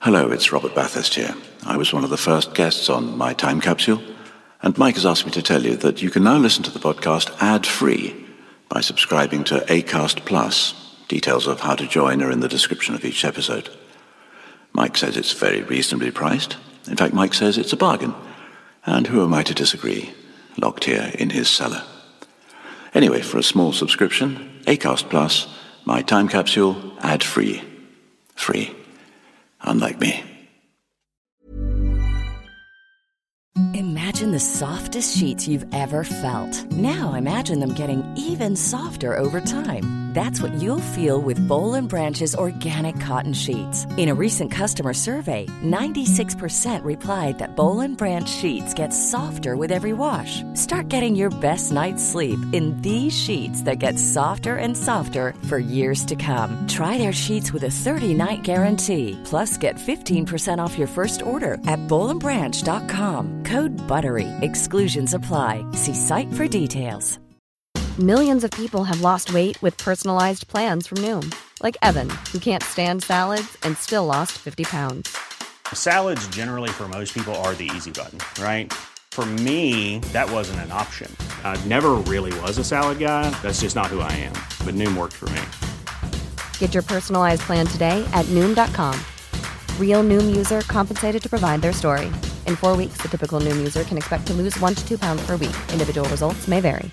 Hello, it's Robert Bathurst here. I was one of the first guests on My Time Capsule, and Mike has asked me to tell you that you can now listen to the podcast ad-free by subscribing to Acast Plus. Details of how to join are in the description of each episode. Mike says it's very reasonably priced. In fact, Mike says it's a bargain. And who am I to disagree? Locked here in his cellar. Anyway, for a small subscription, Acast Plus, My Time Capsule, ad-free. Free. Unlike me. Imagine the softest sheets you've ever felt. Now imagine them getting even softer over time. That's what you'll feel with Boll & Branch's organic cotton sheets. In a recent customer survey, 96% replied that Boll & Branch sheets get softer with every wash. Start getting your best night's sleep in these sheets that get softer and softer for years to come. Try their sheets with a 30-night guarantee. Plus, get 15% off your first order at bollandbranch.com. Code BUTTERY. Exclusions apply. See site for details. Millions of people have lost weight with personalized plans from Noom. Like Evan, who can't stand salads and still lost 50 pounds. Salads generally for most people are the easy button, right? For me, that wasn't an option. I never really was a salad guy. That's just not who I am. But Noom worked for me. Get your personalized plan today at Noom.com. Real Noom user compensated to provide their story. In 4 weeks, the typical Noom user can expect to lose 1 to 2 pounds per week. Individual results may vary.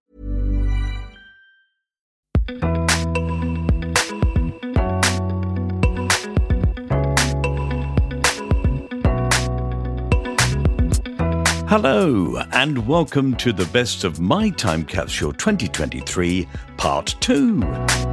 Hello, and welcome to the Best of My Time Capsule 2023, Part 2.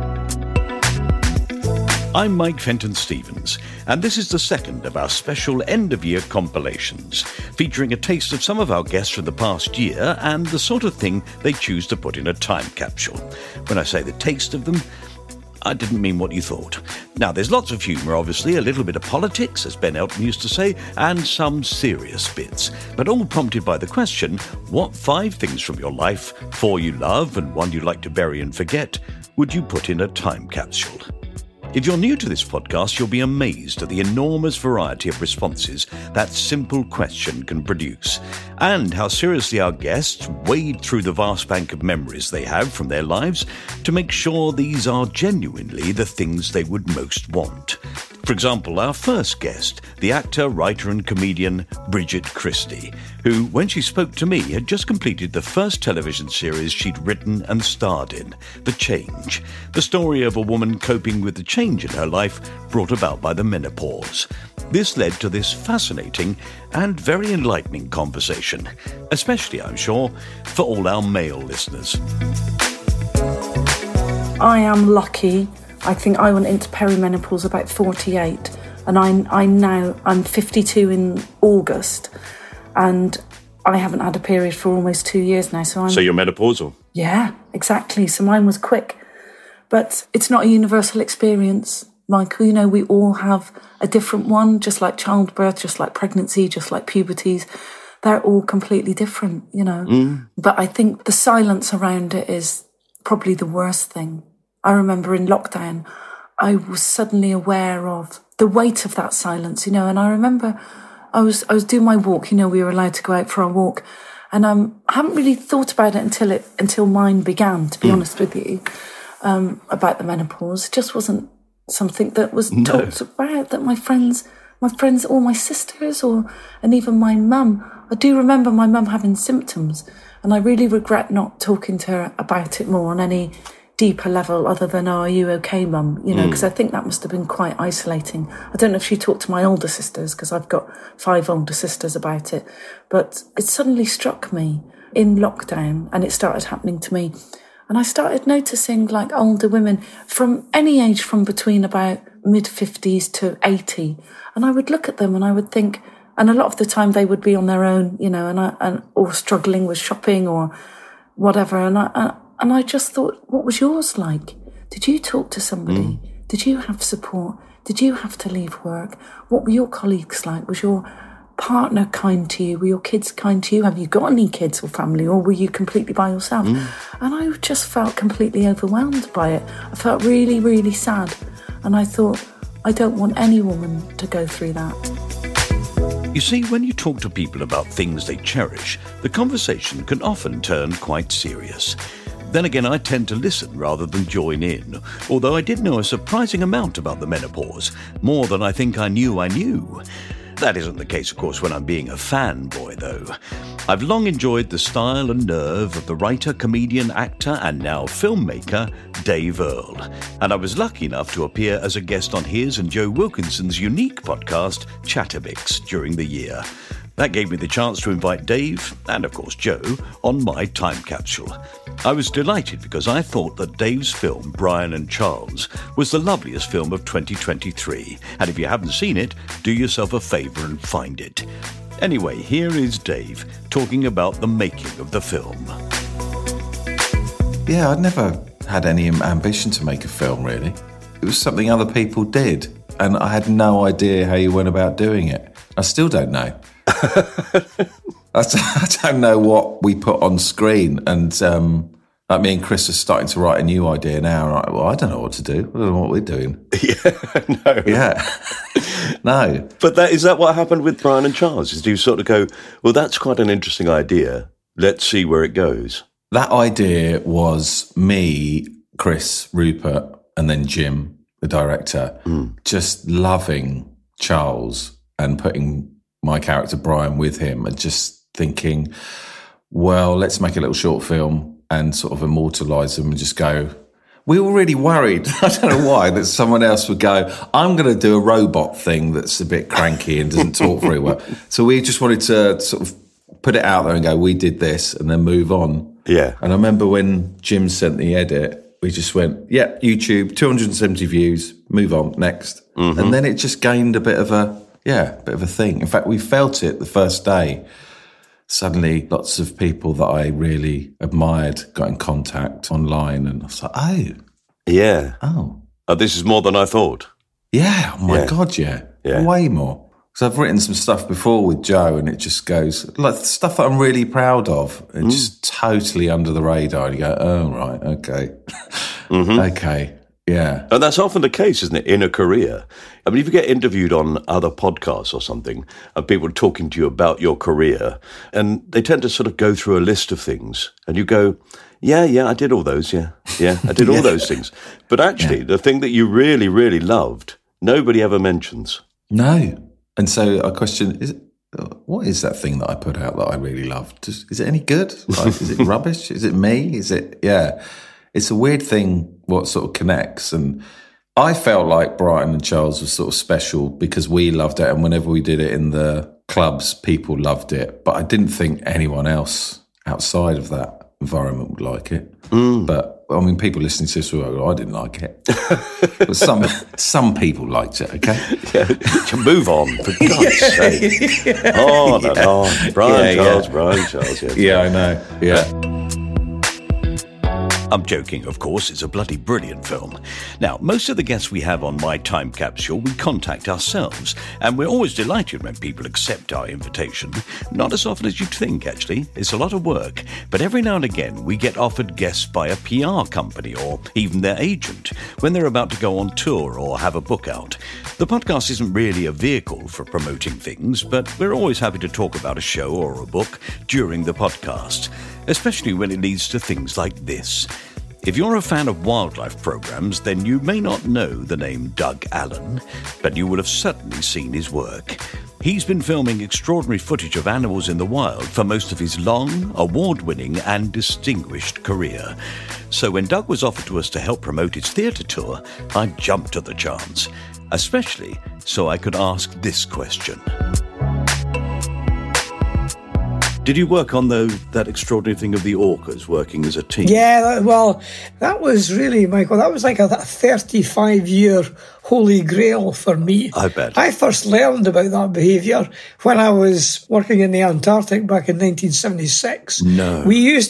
I'm Mike Fenton-Stevens, and this is the second of our special end-of-year compilations, featuring a taste of some of our guests from the past year and the sort of thing they choose to put in a time capsule. When I say the taste of them, I didn't mean what you thought. Now, there's lots of humour, obviously, a little bit of politics, as Ben Elton used to say, and some serious bits. But all prompted by the question, what 5 things from your life, 4 you love and 1 you'd like to bury and forget, would you put in a time capsule? If you're new to this podcast, you'll be amazed at the enormous variety of responses that simple question can produce, and how seriously our guests wade through the vast bank of memories they have from their lives to make sure these are genuinely the things they would most want. For example, our first guest, the actor, writer and comedian Bridget Christie, who, when she spoke to me, had just completed the first television series she'd written and starred in, The Change, the story of a woman coping with the change in her life brought about by the menopause. This led to this fascinating and very enlightening conversation, especially, I'm sure, for all our male listeners. I am lucky. I think I went into perimenopause about 48, and I'm 52 in August, and I haven't had a period for almost 2 years now. So you're menopausal? Yeah, exactly. So mine was quick, but it's not a universal experience, Michael. You know, we all have a different one, just like childbirth, just like pregnancy, just like puberties. They're all completely different, you know. But I think the silence around it is probably the worst thing. I remember in lockdown, I was suddenly aware of the weight of that silence, you know, and I remember I was doing my walk, you know, we were allowed to go out for our walk, and I haven't really thought about it until mine began, to be honest with you, about the menopause. It just wasn't something that was talked about, that my friends, all my sisters, and even my mum. I do remember my mum having symptoms, and I really regret not talking to her about it more on any deeper level other than, oh, are you okay, mum? You know, because I think that must have been quite isolating. I don't know if she talked to my older sisters, because I've got 5 older sisters, about it. But it suddenly struck me in lockdown, and it started happening to me. And I started noticing, like, older women from any age from between about mid-50s to 80. And I would look at them and I would think, and a lot of the time they would be on their own, you know, or struggling with shopping or whatever. And I just thought, what was yours like? Did you talk to somebody? Did you have support? Did you have to leave work? What were your colleagues like? Was your partner kind to you? Were your kids kind to you? Have you got any kids or family, or were you completely by yourself? And I just felt completely overwhelmed by it. I felt really, really sad. And I thought, I don't want any woman to go through that. You see, when you talk to people about things they cherish, the conversation can often turn quite serious. Then again, I tend to listen rather than join in, although I did know a surprising amount about the menopause, more than I think I knew I knew. That isn't the case, of course, when I'm being a fanboy, though. I've long enjoyed the style and nerve of the writer, comedian, actor, and now filmmaker, Dave Earle. And I was lucky enough to appear as a guest on his and Joe Wilkinson's unique podcast, Chatterbix, during the year. That gave me the chance to invite Dave, and of course Joe, on my time capsule. I was delighted because I thought that Dave's film, Brian and Charles, was the loveliest film of 2023. And if you haven't seen it, do yourself a favour and find it. Anyway, here is Dave talking about the making of the film. Yeah, I'd never had any ambition to make a film, really. It was something other people did, and I had no idea how you went about doing it. I still don't know. I don't know what we put on screen, and like me and Chris are starting to write a new idea now. Right? Well, I don't know what to do. I don't know what we're doing. No. Yeah, no. But is that what happened with Brian and Charles? Is you sort of go, well, that's quite an interesting idea. Let's see where it goes. That idea was me, Chris, Rupert, and then Jim, the director, just loving Charles and putting my character Brian with him and just thinking, well, let's make a little short film and sort of immortalise them and just go. We were really worried, I don't know why, that someone else would go, I'm going to do a robot thing that's a bit cranky and doesn't talk very well. So we just wanted to sort of put it out there and go, we did this, and then move on. Yeah. And I remember when Jim sent the edit, we just went, yeah, YouTube, 270 views, move on, next. Mm-hmm. And then it just gained a bit of a thing. In fact, we felt it the first day. Suddenly, lots of people that I really admired got in contact online, and I was like, oh. Yeah. Oh. This is more than I thought. Yeah. Oh, my God, yeah. Way more. Because I've written some stuff before with Joe, and it just goes, like, stuff that I'm really proud of, and just totally under the radar. And you go, oh, right, okay. Okay. Yeah. And that's often the case, isn't it, in a career? I mean, if you get interviewed on other podcasts or something, and people talking to you about your career, and they tend to sort of go through a list of things, and you go, yeah, I did all those, yeah, I did all those things. But actually, the thing that you really, really loved, nobody ever mentions. No. And so I question, what is that thing that I put out that I really loved? Is it any good? Like, is it rubbish? Is it me? Is it, yeah. It's a weird thing what sort of connects. And I felt like Brian and Charles was sort of special because we loved it. And whenever we did it in the clubs, people loved it. But I didn't think anyone else outside of that environment would like it. But, I mean, people listening to this were like, I didn't like it. But some people liked it, okay? Yeah. Move on, for God's sake. Brian Charles. Yeah, I know. Yeah. I'm joking, of course, it's a bloody brilliant film. Now, most of the guests we have on My Time Capsule, we contact ourselves, and we're always delighted when people accept our invitation. Not as often as you'd think, actually. It's a lot of work. But every now and again, we get offered guests by a PR company or even their agent when they're about to go on tour or have a book out. The podcast isn't really a vehicle for promoting things, but we're always happy to talk about a show or a book during the podcast, especially when it leads to things like this. If you're a fan of wildlife programs, then you may not know the name Doug Allen, but you will have certainly seen his work. He's been filming extraordinary footage of animals in the wild for most of his long, award-winning and distinguished career. So when Doug was offered to us to help promote his theatre tour, I jumped at the chance, especially so I could ask this question. Did you work on that extraordinary thing of the orcas working as a team? Yeah, that was really, Michael, that was like a 35-year holy grail for me. I bet. I first learned about that behaviour when I was working in the Antarctic back in 1976. No.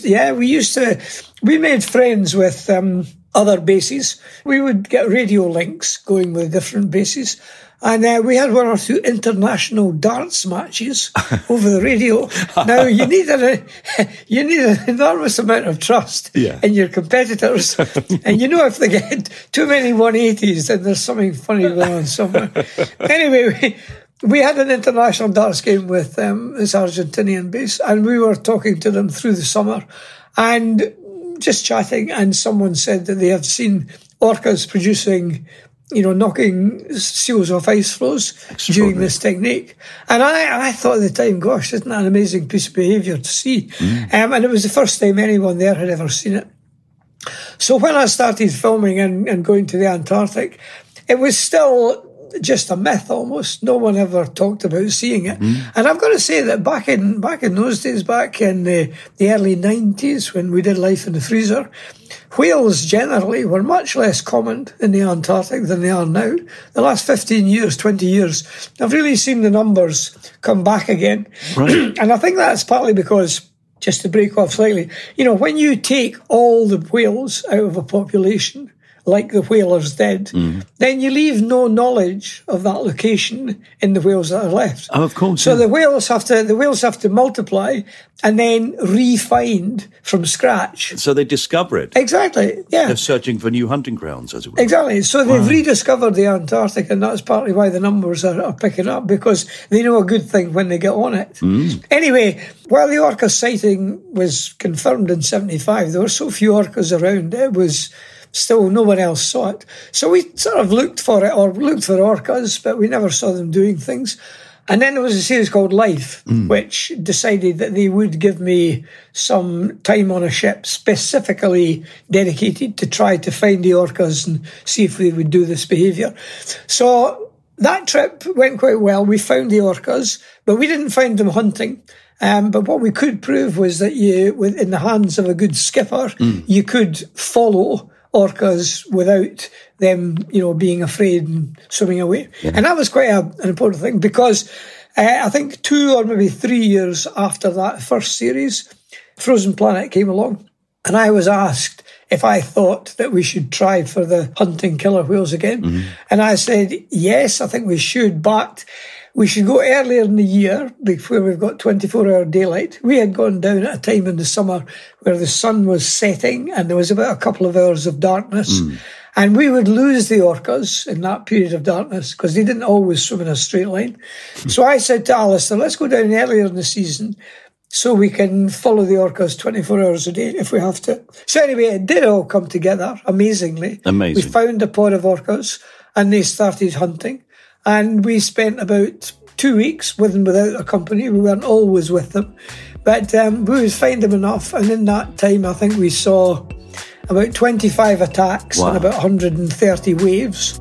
We made friends with other bases. We would get radio links going with different bases. And we had 1 or 2 international darts matches over the radio. Now, you need an enormous amount of trust in your competitors. And you know if they get too many 180s, then there's something funny going on somewhere. Anyway, we had an international darts game with this Argentinian base, and we were talking to them through the summer and just chatting, and someone said that they have seen orcas producing, knocking seals off ice floes doing this technique. And I thought at the time, gosh, isn't that an amazing piece of behaviour to see? And it was the first time anyone there had ever seen it. So when I started filming and going to the Antarctic, it was still just a myth almost. No one ever talked about seeing it. And I've got to say that back in those days, back in the early 90s when we did Life in the Freezer, whales generally were much less common in the Antarctic than they are now. The last 15 years, 20 years, I've really seen the numbers come back again. Right. And I think that's partly because, just to break off slightly, when you take all the whales out of a population, like the whalers did, then you leave no knowledge of that location in the whales that are left. Oh, of course. So the whales have to multiply and then re-find from scratch. So they discover it. Exactly, yeah. They're searching for new hunting grounds, as it were. Exactly. So they've rediscovered the Antarctic, and that's partly why the numbers are picking up, because they know a good thing when they get on it. Anyway, while the orca sighting was confirmed in 1975, there were so few orcas around, it was still no one else saw it. So we sort of looked for orcas, but we never saw them doing things. And then there was a series called Life, which decided that they would give me some time on a ship specifically dedicated to try to find the orcas and see if they would do this behaviour. So that trip went quite well. We found the orcas, but we didn't find them hunting. But what we could prove was that in the hands of a good skipper, you could follow orcas without them, being afraid and swimming away. Yeah. And that was quite an important thing, because I think 2 or maybe 3 years after that first series, Frozen Planet came along, and I was asked if I thought that we should try for the hunting killer whales again. And I said, yes, I think we should, but we should go earlier in the year before we've got 24-hour daylight. We had gone down at a time in the summer where the sun was setting and there was about a couple of hours of darkness. And we would lose the orcas in that period of darkness because they didn't always swim in a straight line. So I said to Alistair, let's go down earlier in the season so we can follow the orcas 24 hours a day if we have to. So anyway, it did all come together amazingly. Amazing. We found a pod of orcas and they started hunting. And we spent about 2 weeks with and without a company. We weren't always with them. But we would find them enough. And in that time, I think we saw about 25 attacks and about 130 waves.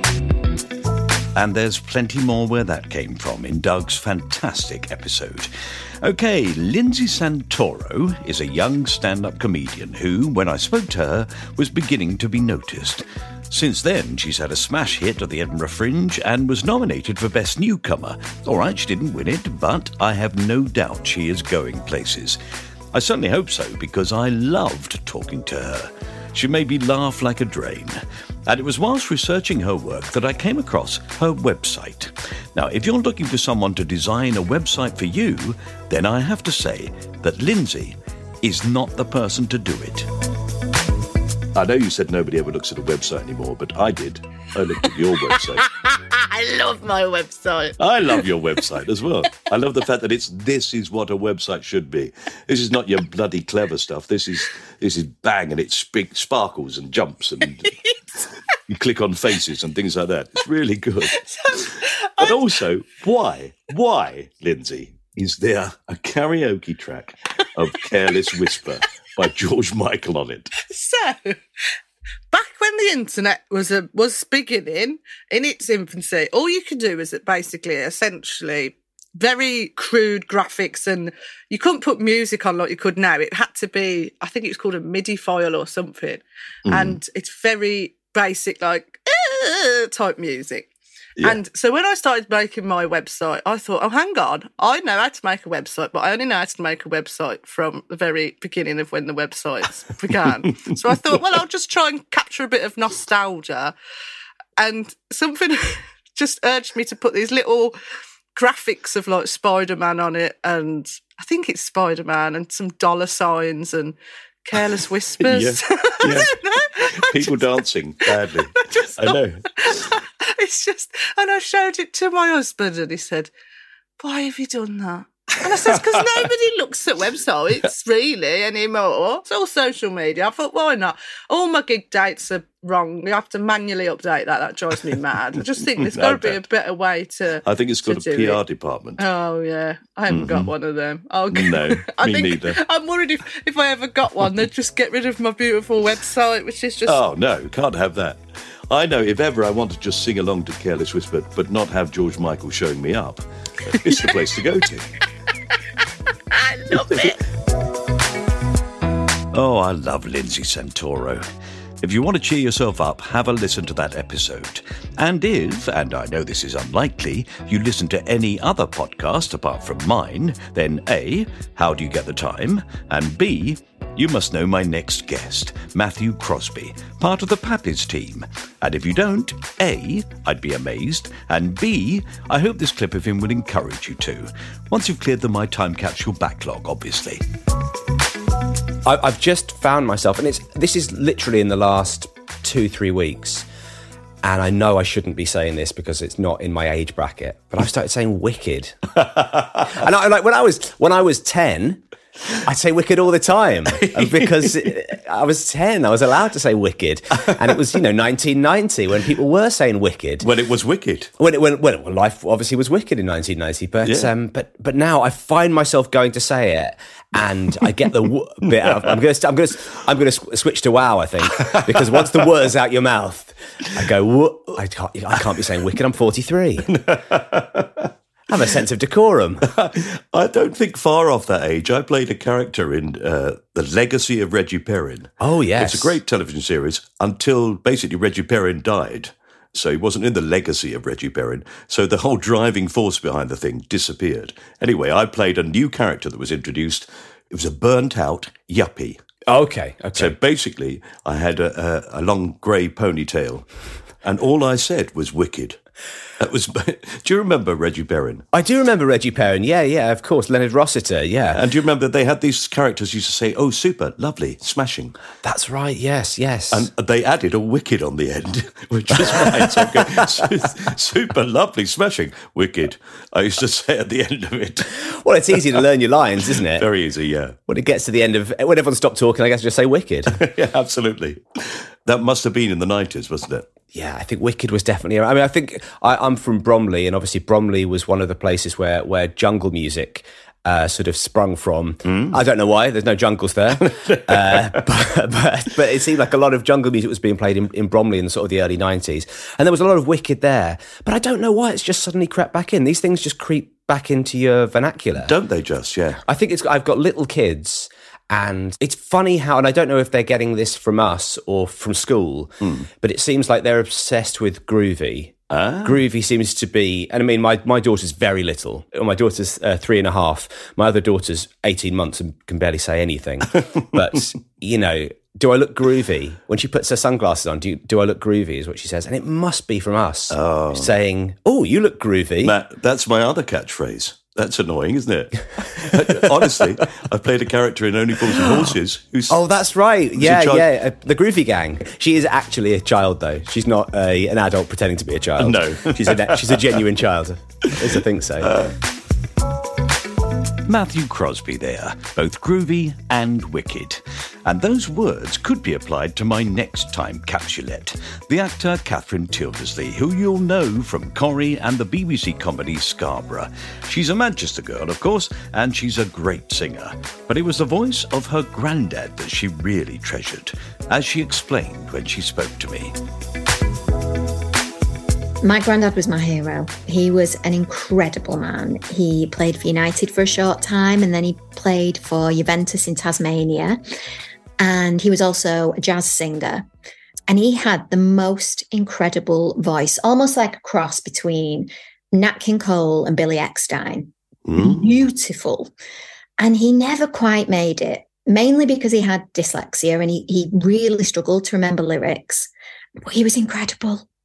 And there's plenty more where that came from in Doug's fantastic episode. OK, Lindsay Santoro is a young stand-up comedian who, when I spoke to her, was beginning to be noticed. Since then, she's had a smash hit at the Edinburgh Fringe and was nominated for Best Newcomer. All right, she didn't win it, but I have no doubt she is going places. I certainly hope so, because I loved talking to her. She made me laugh like a drain. And it was whilst researching her work that I came across her website. Now, if you're looking for someone to design a website for you, then I have to say that Lindsay is not the person to do it. I know you said nobody ever looks at a website anymore, but I did. I looked at your website. I love my website. I love your website as well. I love the fact that this is what a website should be. This is not your bloody clever stuff. This is bang, and it sparkles and jumps and you click on faces and things like that. It's really good. But also, why, Lindsay, is there a karaoke track of Careless Whisper by George Michael on it? So, back when the internet was beginning, in its infancy, all you could do was essentially very crude graphics, and you couldn't put music on like you could now. It had to be, I think it was called a MIDI file or something, and it's very basic, like type music. Yeah. And so when I started making my website, I thought, oh, hang on, I know how to make a website, but I only know how to make a website from the very beginning of when the websites began. So I thought, well, I'll just try and capture a bit of nostalgia. And something just urged me to put these little graphics of like Spider-Man on it, and I think it's Spider-Man, and some dollar signs and Careless Whispers. Yeah. People dancing badly. I know. It's just, and I showed it to my husband, and he said, "Why have you done that?" And I said, "Because nobody looks at websites really anymore. It's all social media." I thought, why not? All my gig dates are wrong. You have to manually update that. That drives me mad. I just think there's got to be a better way to. I think it's got a PR department. Oh yeah, I haven't got one of them. No, me neither. I'm worried if I ever got one, they'd just get rid of my beautiful website, which is just. Oh no, can't have that. I know if ever I want to just sing along to Careless Whisper, but not have George Michael showing me up, it's the place to go to. I love it. Oh, I love Lindsay Santoro. If you want to cheer yourself up, have a listen to that episode. And if, and I know this is unlikely, you listen to any other podcast apart from mine, then A, how do you get the time? And B, you must know my next guest, Matthew Crosby, part of the Pappies team. And if you don't, A, I'd be amazed, and B, I hope this clip of him will encourage you to. Once you've cleared the My Time Capsule backlog, obviously. I've just found myself, and this is literally in the last 2-3 weeks, and I know I shouldn't be saying this because it's not in my age bracket, but I've started saying wicked. And I, like when I was 10, I'd say wicked all the time because I was 10. I was allowed to say wicked, and it was 1990 when people were saying wicked. When it was wicked. When life obviously was wicked in 1990, but now I find myself going to say it, and I get the bit out. I'm going to switch to wow, I think, because once the word is out your mouth, I go, I can't be saying wicked. I'm 43. Have a sense of decorum. I don't think far off that age. I played a character in The Legacy of Reggie Perrin. Oh, yes. It's a great television series until basically Reggie Perrin died. So he wasn't in the legacy of Reggie Perrin. So the whole driving force behind the thing disappeared. Anyway, I played a new character that was introduced. It was a burnt-out yuppie. Okay. So basically, I had a long grey ponytail, and all I said was wicked. That was. Do you remember Reggie Perrin? I do remember Reggie Perrin. Yeah, of course. Leonard Rossiter, yeah. And do you remember they had these characters used to say, "Oh, super, lovely, smashing." That's right. Yes. And they added a wicked on the end, which is fine. So I go, super, lovely, smashing, wicked. I used to say at the end of it. Well, it's easy to learn your lines, isn't it? Very easy, yeah. When it gets to the end of when everyone stopped talking, I guess just say wicked. Yeah, absolutely. That must have been in the 90s, wasn't it? Yeah, I think Wicked was definitely around. I mean, I think I'm from Bromley, and obviously Bromley was one of the places where jungle music sort of sprung from. I don't know why, there's no jungles there. but it seemed like a lot of jungle music was being played in Bromley in sort of the early 90s. And there was a lot of Wicked there. But I don't know why it's just suddenly crept back in. These things just creep back into your vernacular. Don't they just, yeah. I think I've got little kids, and it's funny how, and I don't know if they're getting this from us or from school, but it seems like they're obsessed with groovy. Groovy seems to be, and I mean, my daughter's very little. My daughter's 3.5. My other daughter's 18 months and can barely say anything. But, do I look groovy? When she puts her sunglasses on, do I look groovy, is what she says. And it must be from us saying, "Oh, you look groovy." Matt, that's my other catchphrase. That's annoying, isn't it? Honestly, I've played a character in Only Fools and Horses. Oh, that's right. Yeah. The Groovy Gang. She is actually a child, though. She's not an adult pretending to be a child. No. She's a genuine child. At least I think so. Matthew Crosby there, both groovy and wicked. And those words could be applied to my next time capsulette, the actor Catherine Tildesley, who you'll know from Corrie and the BBC comedy Scarborough. She's a Manchester girl, of course, and she's a great singer. But it was the voice of her granddad that she really treasured, as she explained when she spoke to me. My granddad was my hero. He was an incredible man. He played for United for a short time, and then he played for Juventus in Tasmania. And he was also a jazz singer. And he had the most incredible voice, almost like a cross between Nat King Cole and Billy Eckstine. Beautiful. And he never quite made it, mainly because he had dyslexia and he really struggled to remember lyrics. But he was incredible.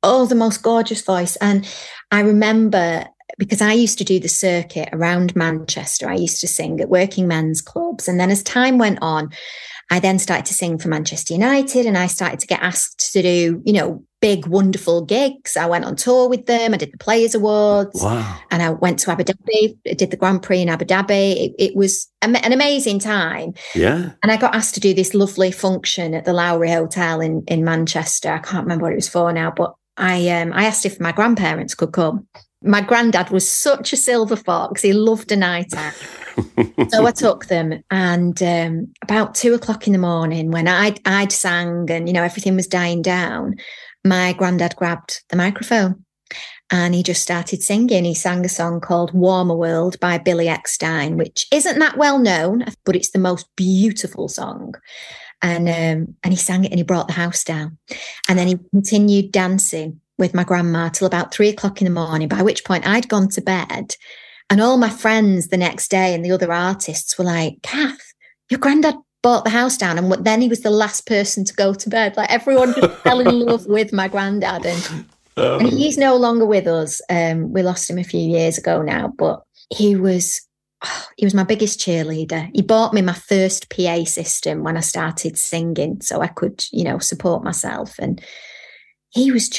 the most gorgeous voice. And I remember, because I used to do the circuit around Manchester, I used to sing at working men's clubs. And then as time went on, I then started to sing for Manchester United, and I started to get asked to do, big, wonderful gigs. I went on tour with them. I did the Players Awards. Wow. And I went to Abu Dhabi, did the Grand Prix in Abu Dhabi. It was an amazing time. Yeah. And I got asked to do this lovely function at the Lowry Hotel in Manchester. I can't remember what it was for now, but I asked if my grandparents could come. My granddad was such a silver fox. He loved a night out. So I took them, and about 2:00 in the morning, when I'd sang and, everything was dying down, my granddad grabbed the microphone and he just started singing. He sang a song called Warmer World by Billy Eckstine, which isn't that well known, but it's the most beautiful song. And he sang it and he brought the house down. And then he continued dancing with my grandma till about 3:00 in the morning, by which point I'd gone to bed. And all my friends the next day and the other artists were like, Kath, your granddad bought the house down. And then he was the last person to go to bed. Like, everyone just fell in love with my granddad. And he's no longer with us. We lost him a few years ago now, but he was my biggest cheerleader. He bought me my first PA system when I started singing, so I could, support myself. And he was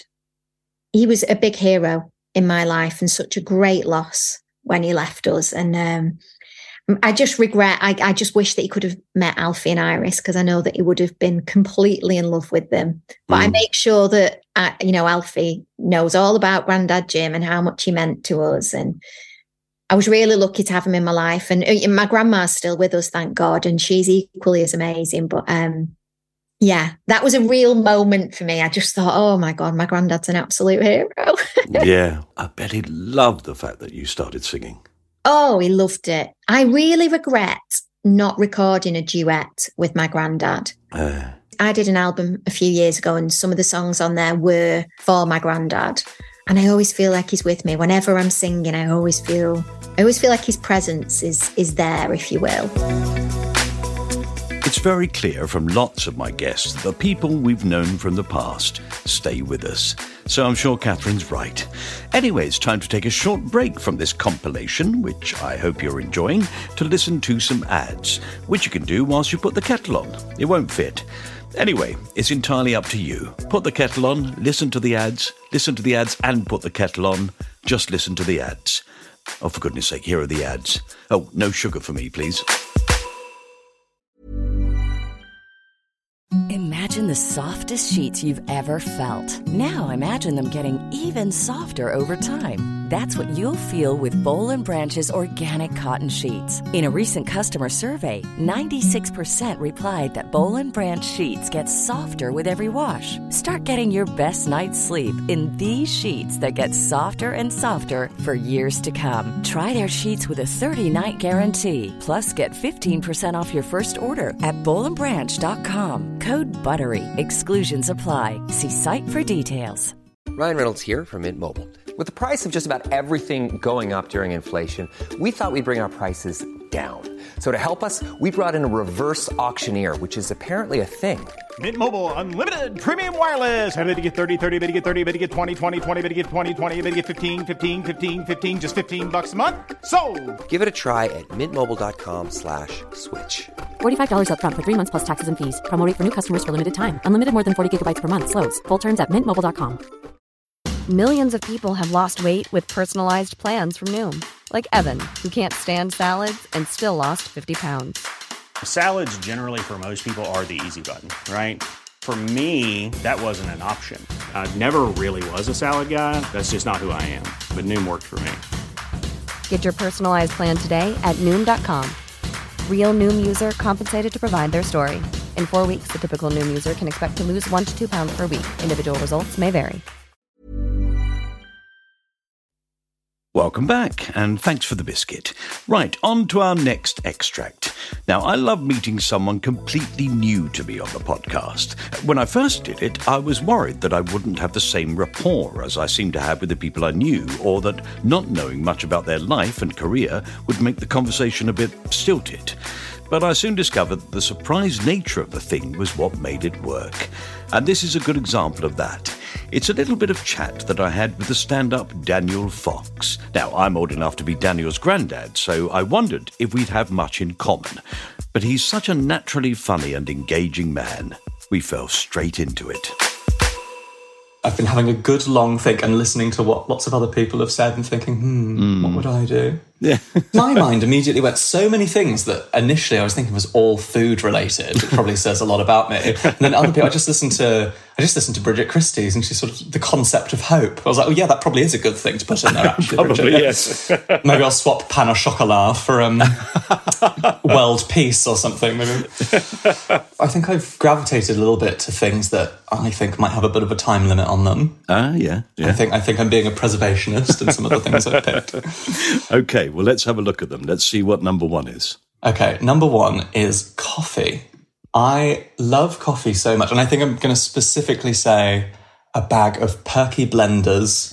a big hero in my life, and such a great loss when he left us. And I just regret, I just wish that he could have met Alfie and Iris, because I know that he would have been completely in love with them. But I make sure that, Alfie knows all about Grandad Jim and how much he meant to us. And I was really lucky to have him in my life. And my grandma's still with us, thank God, and she's equally as amazing. But yeah, that was a real moment for me. I just thought, oh my God, my granddad's an absolute hero. Yeah, I bet he loved the fact that you started singing. Oh, he loved it. I really regret not recording a duet with my granddad. I did an album a few years ago, and some of the songs on there were for my granddad. And I always feel like he's with me. Whenever I'm singing, I always feel like his presence is there, if you will. It's very clear from lots of my guests that the people we've known from the past stay with us. So I'm sure Catherine's right. Anyway, it's time to take a short break from this compilation, which I hope you're enjoying, to listen to some ads, which you can do whilst you put the kettle on. It won't fit. Anyway, it's entirely up to you. Put the kettle on, listen to the ads and put the kettle on. Just listen to the ads. Oh, for goodness sake, here are the ads. Oh, no sugar for me, please. Imagine the softest sheets you've ever felt. Now imagine them getting even softer over time. That's what you'll feel with Boll & Branch's organic cotton sheets. In a recent customer survey, 96% replied that Boll & Branch sheets get softer with every wash. Start getting your best night's sleep in these sheets that get softer and softer for years to come. Try their sheets with a 30-night guarantee. Plus, get 15% off your first order at bollandbranch.com. Code BUTTERY. Exclusions apply. See site for details. Ryan Reynolds here from Mint Mobile. With the price of just about everything going up during inflation, we thought we'd bring our prices down. So to help us, we brought in a reverse auctioneer, which is apparently a thing. Mint Mobile Unlimited Premium Wireless. How to get 30, 30, bit to get 30, bit to get 20, 20, 20, bit to get 20, 20, bit to get 15, 15, 15, 15, just $15 a month? Sold! Give it a try at mintmobile.com/switch. $45 up front for 3 months plus taxes and fees. Promo rate for new customers for limited time. Unlimited more than 40 gigabytes per month. Slows full terms at mintmobile.com. Millions of people have lost weight with personalized plans from Noom. Like Evan, who can't stand salads and still lost 50 pounds. Salads generally for most people are the easy button, right? For me, that wasn't an option. I never really was a salad guy. That's just not who I am. But Noom worked for me. Get your personalized plan today at Noom.com. Real Noom user compensated to provide their story. In 4 weeks, the typical Noom user can expect to lose 1 to 2 pounds per week. Individual results may vary. Welcome back, and thanks for the biscuit. Right, on to our next extract. Now, I love meeting someone completely new to me on the podcast. When I first did it, I was worried that I wouldn't have the same rapport as I seemed to have with the people I knew, or that not knowing much about their life and career would make the conversation a bit stilted. but I soon discovered that the surprise nature of the thing was what made it work. And this is a good example of that. It's a little bit of chat that I had with the stand-up Daniel Fox. Now, I'm old enough to be Daniel's granddad, so I wondered if we'd have much in common. But he's such a naturally funny and engaging man. We fell straight into it. I've been having a good long think and listening to what lots of other people have said and thinking, what would I do? Yeah. My mind immediately went so many things that initially I was thinking was all food related, which probably says a lot about me. And then other people, I just listened to Bridget Christie's, and she's sort of the concept of hope. I was like, oh yeah, that probably is a good thing to put in there, actually. Probably, Bridget. yes. Maybe I'll swap pain au chocolat for world peace or something. Maybe. I think I've gravitated a little bit to things that I think might have a bit of a time limit on them. Yeah. I think I'm being a preservationist in some of the things I've picked. Okay, well, let's have a look at them. Let's see what number one is. Okay, number one is coffee. I love coffee so much, and I think I'm going to specifically say a bag of Perky Blenders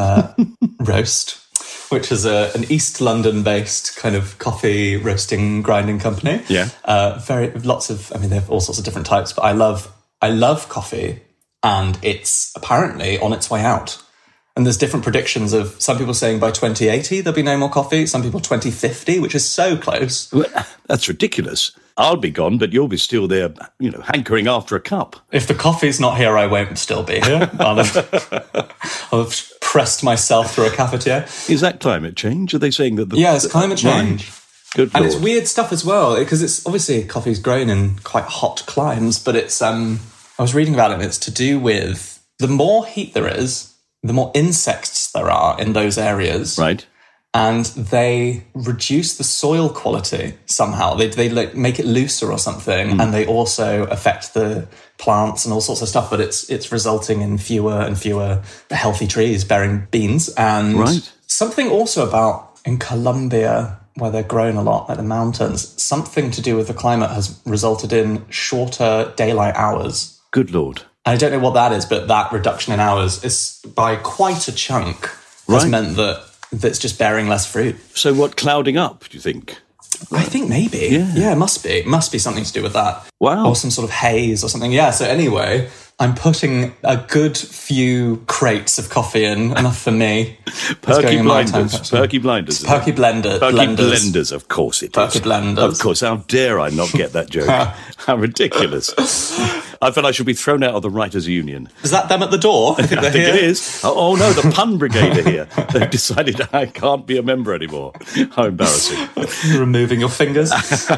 roast, which is an East London-based kind of coffee roasting grinding company. Yeah. They have all sorts of different types, but I love coffee, and it's apparently on its way out. And there's different predictions of some people saying by 2080 there'll be no more coffee, some people 2050, which is so close. Well, that's ridiculous. I'll be gone, but you'll be still there, hankering after a cup. If the coffee's not here, I won't still be here. I'll have pressed myself through a cafetiere. Is that climate change? Are they saying that? Yeah, it's climate change. Good and Lord. It's weird stuff as well, because it's obviously coffee's grown in quite hot climes, but it's, I was reading about it, and it's to do with the more heat there is, the more insects there are in those areas. Right. And they reduce the soil quality somehow. They make it looser or something, and they also affect the plants and all sorts of stuff. But it's resulting in fewer and fewer healthy trees bearing beans. And something also about in Colombia, where they're grown a lot, like the mountains, something to do with the climate has resulted in shorter daylight hours. Good Lord. I don't know what that is, but that reduction in hours is by quite a chunk has meant that it's just bearing less fruit. So what, clouding up, do you think? I think maybe. Yeah, it must be. It must be something to do with that. Wow. Or some sort of haze or something. Yeah, so anyway, I'm putting a good few crates of coffee in, enough for me. Perky Blinders. Perky Blinders. Perky Blenders. Perky Blenders, of course it is. Perky Blenders. Of course, how dare I not get that joke? How ridiculous. I feel I should be thrown out of the Writers' Union. Is that them at the door? I think it is. Oh no, the pun brigade are here. They've decided I can't be a member anymore. How embarrassing. You're removing your fingers.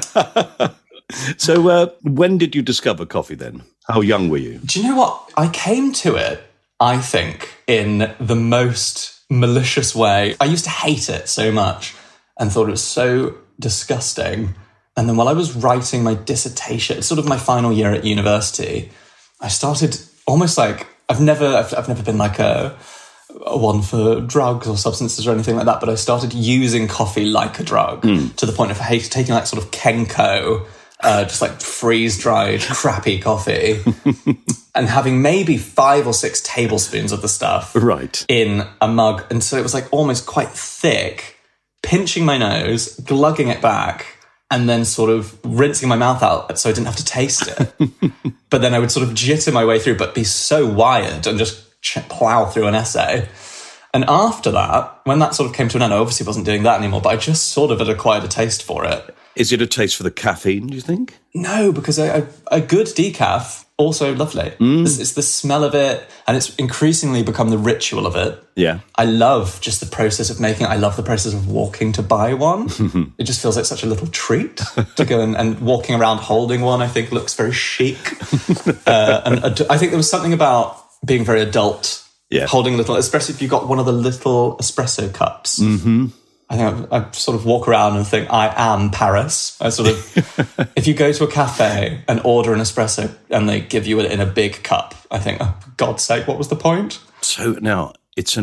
So when did you discover coffee then? How young were you? Do you know what? I came to it, I think, in the most malicious way. I used to hate it so much and thought it was so disgusting. And then while I was writing my dissertation, sort of my final year at university, I started almost like, I've never been like a one for drugs or substances or anything like that, but I started using coffee like a drug to the point of taking like sort of Kenko, just like freeze-dried crappy coffee and having maybe 5 or 6 tablespoons of the stuff in a mug. And so it was like almost quite thick, pinching my nose, glugging it back, and then sort of rinsing my mouth out so I didn't have to taste it. But then I would sort of jitter my way through, but be so wired and just plow through an essay. And after that, when that sort of came to an end, I obviously wasn't doing that anymore, but I just sort of had acquired a taste for it. Is it a taste for the caffeine, do you think? No, because a good decaf, also lovely. It's the smell of it, and it's increasingly become the ritual of it. Yeah. I love just the process of making it. I love the process of walking to buy one. It just feels like such a little treat to go and walking around holding one, I think looks very chic. And I think there was something about being very adult, holding a little, especially if you got one of the little espresso cups. I think I sort of walk around and think, I am Paris. I sort of, if you go to a cafe and order an espresso and they give you it in a big cup, I think, oh, for God's sake, what was the point? So now, it's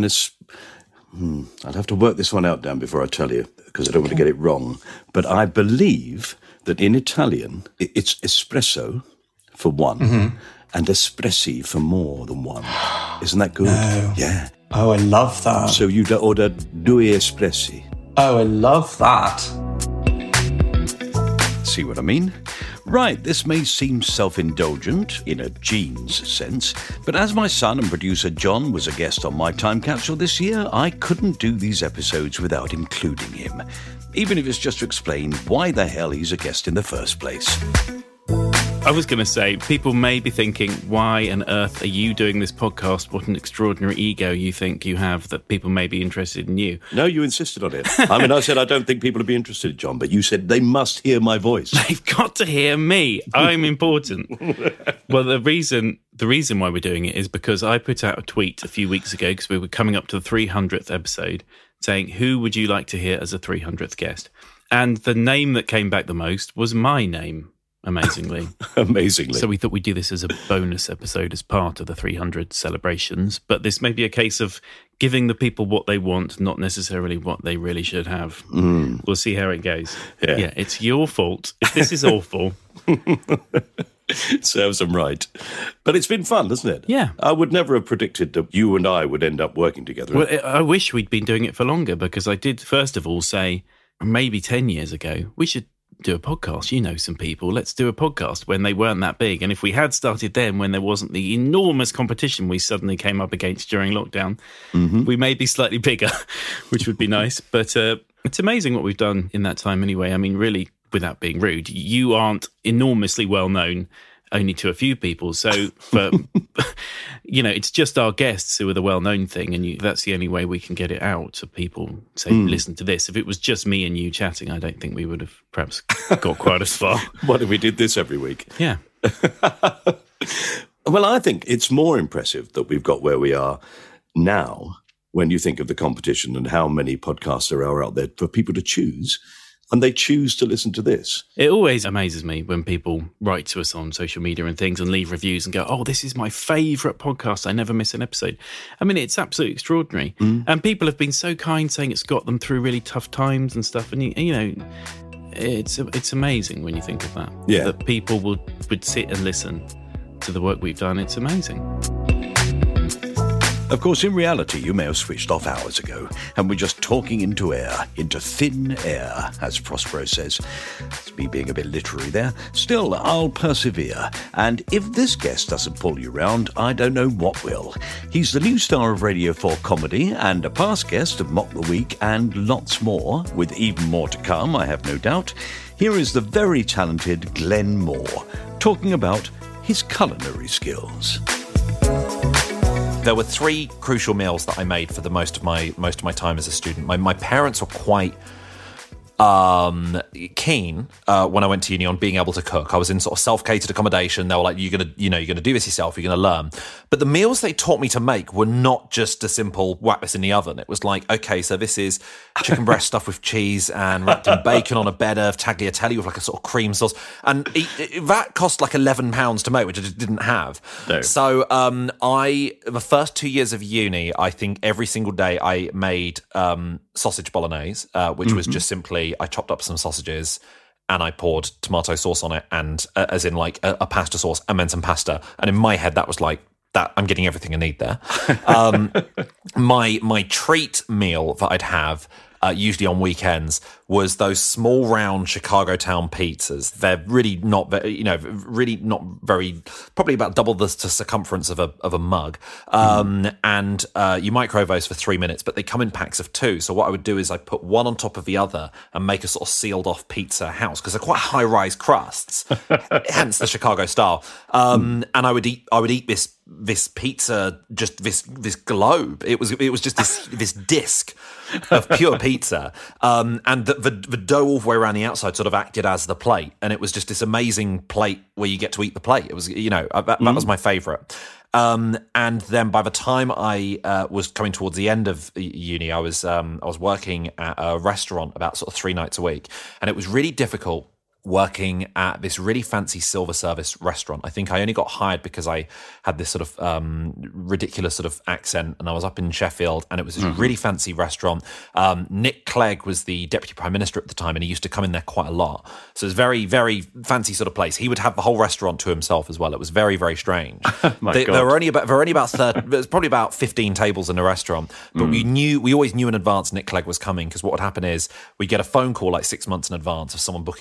I'd have to work this one out, Dan, before I tell you, because I don't want to get it wrong. But I believe that in Italian, it's espresso for one and espressi for more than one. Isn't that good? No. Yeah. Oh, I love that. So you'd order 2 espressi. Oh, I love that. See what I mean? Right, this may seem self-indulgent in a Gene's sense, but as my son and producer John was a guest on my time capsule this year, I couldn't do these episodes without including him, even if it's just to explain why the hell he's a guest in the first place. I was going to say, people may be thinking, why on earth are you doing this podcast? What an extraordinary ego you think you have that people may be interested in you. No, you insisted on it. I mean, I said I don't think people would be interested, John, but you said they must hear my voice. They've got to hear me. I'm important. Well, the reason why we're doing it is because I put out a tweet a few weeks ago, because we were coming up to the 300th episode, saying, who would you like to hear as a 300th guest? And the name that came back the most was my name. Amazingly. So we thought we'd do this as a bonus episode as part of the 300 celebrations. But this may be a case of giving the people what they want, not necessarily what they really should have. We'll see how it goes. Yeah, it's your fault if this is awful. Serves them right. But it's been fun, hasn't it? Yeah. I would never have predicted that you and I would end up working together. Well, I wish we'd been doing it for longer, because I did, first of all, say maybe 10 years ago, we should do a podcast. You know some people. Let's do a podcast when they weren't that big. And if we had started then, when there wasn't the enormous competition we suddenly came up against during lockdown, we may be slightly bigger, which would be nice. But it's amazing what we've done in that time anyway. I mean, really, without being rude, you aren't enormously well known, only to a few people. So, but, you know, it's just our guests who are the well-known thing, and that's the only way we can get it out to people. Say, listen to this. If it was just me and you chatting, I don't think we would have perhaps got quite as far. What if we did this every week? Yeah. Well, I think it's more impressive that we've got where we are now when you think of the competition and how many podcasts there are out there for people to choose. And they choose to listen to this. It always amazes me when people write to us on social media and things and leave reviews and go, oh, this is my favourite podcast. I never miss an episode. I mean, it's absolutely extraordinary. And people have been so kind, saying it's got them through really tough times and stuff. And, you know, it's amazing when you think of that. Yeah. That people would sit and listen to the work we've done. It's amazing. Of course, in reality, you may have switched off hours ago, and we're just talking into air, into thin air, as Prospero says. It's me being a bit literary there. Still, I'll persevere, and if this guest doesn't pull you round, I don't know what will. He's the new star of Radio 4 comedy, and a past guest of Mock the Week, and lots more, with even more to come, I have no doubt. Here is the very talented Glenn Moore, talking about his culinary skills. There were 3 crucial meals that I made for the most of my time as a student. My parents were quite keen when I went to uni on being able to cook. I was in sort of self-catered accommodation. They were like, you're gonna do this yourself. You're gonna learn. But the meals they taught me to make were not just a simple whack this in the oven. It was like, okay, so this is chicken breast stuffed with cheese and wrapped in bacon on a bed of tagliatelle with like a sort of cream sauce. And that cost like £11 to make, which I just didn't have. No. So the first 2 years of uni, I think every single day I made sausage bolognese, which was just simply, I chopped up some sausages and I poured tomato sauce on it, and as in like a pasta sauce, and then some pasta. And in my head, that was like, that I'm getting everything I need there. My treat meal that I'd have usually on weekends was those small round Chicago town pizzas. They're really not very, probably about double the circumference of a mug. And you microwave those for 3 minutes, but they come in packs of 2. So what I would do is I put one on top of the other and make a sort of sealed off pizza house, because they're quite high rise crusts, hence the Chicago style. And I would eat this pizza, just this globe. It was just this disc of pure pizza, and the dough all the way around the outside sort of acted as the plate, and it was just this amazing plate where you get to eat the plate. It was, that was my favourite. And then by the time I was coming towards the end of uni, I was working at a restaurant about sort of 3 nights a week, and it was really difficult working at this really fancy silver service restaurant. I think I only got hired because I had this sort of ridiculous sort of accent, and I was up in Sheffield, and it was this really fancy restaurant. Nick Clegg was the Deputy Prime Minister at the time, and he used to come in there quite a lot. So it was very, very fancy sort of place. He would have the whole restaurant to himself as well. It was very, very strange. There were only about 30, there's probably about 15 tables in the restaurant, but we always knew in advance Nick Clegg was coming, because what would happen is we'd get a phone call like 6 months in advance of someone booking this table.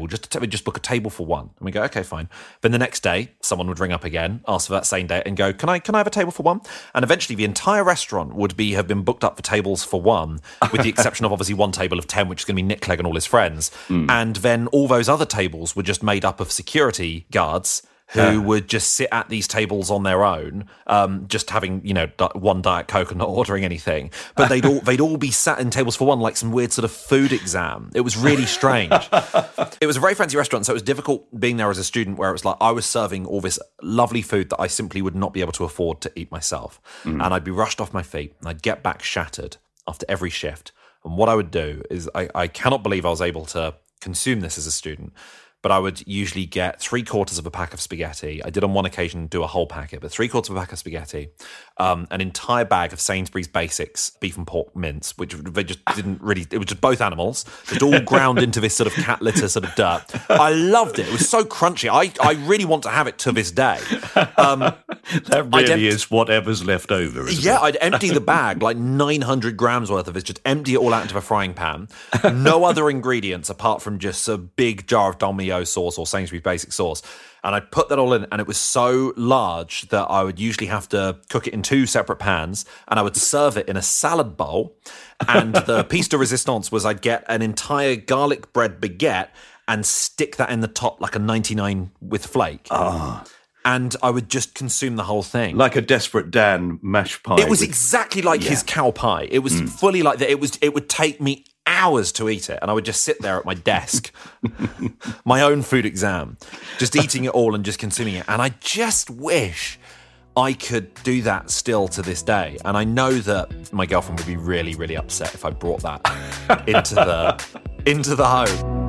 just book a table for one. And we go, okay, fine. Then the next day, someone would ring up again, ask for that same date, and go, can I have a table for one? And eventually the entire restaurant would have been booked up for tables for one, with the exception of obviously one table of 10, which is going to be Nick Clegg and all his friends. And then all those other tables were just made up of security guards who would just sit at these tables on their own, just having, one Diet Coke and not ordering anything. But they'd all be sat in tables for one, like some weird sort of food exam. It was really strange. It was a very fancy restaurant, so it was difficult being there as a student, where it was like I was serving all this lovely food that I simply would not be able to afford to eat myself. And I'd be rushed off my feet, and I'd get back shattered after every shift. And what I would do is, I cannot believe I was able to consume this as a student, but I would usually get 3/4 of a pack of spaghetti. I did on one occasion do a whole packet, but 3/4 of a pack of spaghetti, an entire bag of Sainsbury's Basics beef and pork mince, which they just didn't really, it was just both animals, just all ground into this sort of cat litter sort of dirt. I loved it. It was so crunchy. I really want to have it to this day. That really is whatever's left over, isn't it? I'd empty the bag, like 900 grams worth of it, just empty it all out into a frying pan. No other ingredients apart from just a big jar of Dolmio sauce or Sainsbury's Basic sauce. And I'd put that all in, and it was so large that I would usually have to cook it in 2 separate pans, and I would serve it in a salad bowl. And the piece de resistance was I'd get an entire garlic bread baguette and stick that in the top like a 99 with flake. And I would just consume the whole thing. Like a Desperate Dan mash pie. It was exactly like his cow pie. It was fully like that. It would take me hours to eat it, and I would just sit there at my desk, my own food exam, just eating it all and just consuming it. And I just wish I could do that still to this day. And I know that my girlfriend would be really, really upset if I brought that into the home.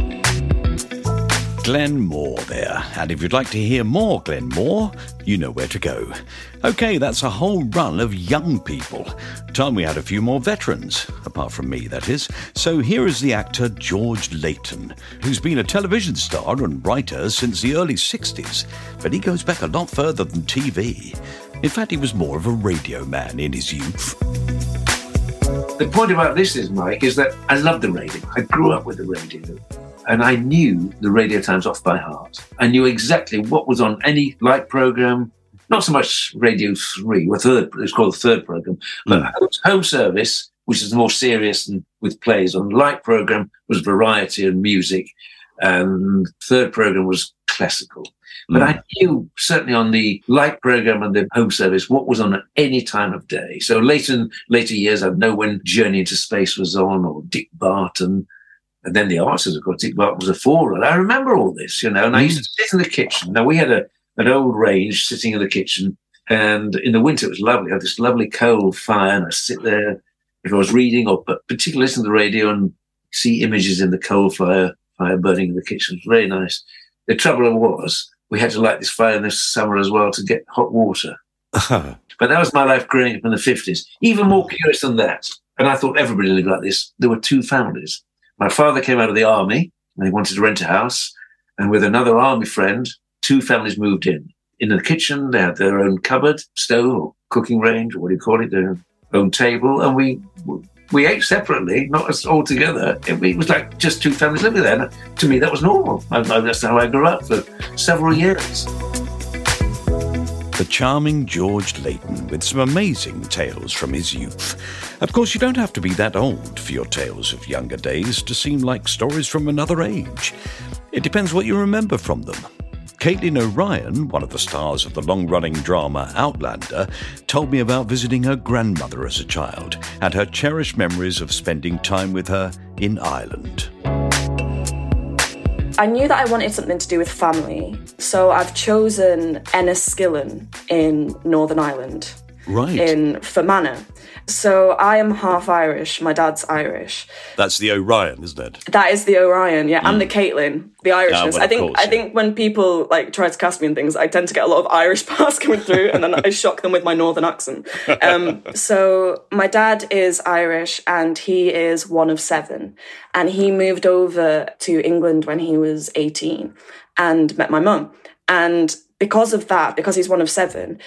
Glenn Moore there. And if you'd like to hear more Glenn Moore, you know where to go. Okay, that's a whole run of young people. Time we had a few more veterans, apart from me, that is. So here is the actor George Layton, who's been a television star and writer since the early 60s, but he goes back a lot further than TV. In fact, he was more of a radio man in his youth. The point about this is, Mike, is that I love the radio. I grew up with the radio. And I knew the Radio Times off by heart. I knew exactly what was on any light programme, not so much Radio 3, it was called the third programme, but Home Service, which is the more serious and with plays. On light programme was variety and music, and third programme was classical. But I knew, certainly on the light programme and the Home Service, what was on at any time of day. So later years, I'd know when Journey into Space was on, or Dick Barton. And then the artists, of course, Dick Barton was a forerunner. I remember all this, and I used to sit in the kitchen. Now, we had an old range sitting in the kitchen, and in the winter it was lovely. I had this lovely coal fire, and I'd sit there if I was reading or particularly listen to the radio and see images in the coal fire burning in the kitchen. It was very nice. The trouble was, we had to light this fire in the summer as well to get hot water. But that was my life growing up in the 50s. Even more curious than that, and I thought everybody lived like this, there were 2 families. My father came out of the army, and he wanted to rent a house. And with another army friend, 2 families moved in. In the kitchen, they had their own cupboard, stove, or cooking range, or what do you call it, their own table. And we ate separately, not as all together. It was like just 2 families living there. And to me, that was normal. That's how I grew up for several years. The charming George Layton with some amazing tales from his youth. Of course, you don't have to be that old for your tales of younger days to seem like stories from another age. It depends what you remember from them. Caitlin O'Ryan, one of the stars of the long-running drama Outlander, told me about visiting her grandmother as a child and her cherished memories of spending time with her in Ireland. I knew that I wanted something to do with family, so I've chosen Enniskillen in Northern Ireland. Right. In Fermanagh. So I am half Irish. My dad's Irish. That's the O'Ryan, isn't it? That is the O'Ryan, yeah, and the Caitlin, the Irishness. Well, I think when people try to cast me in things, I tend to get a lot of Irish parts coming through, and then I shock them with my northern accent. So my dad is Irish, and he is one of 7, and he moved over to England when he was 18 and met my mum. And because of that, because he's one of 7.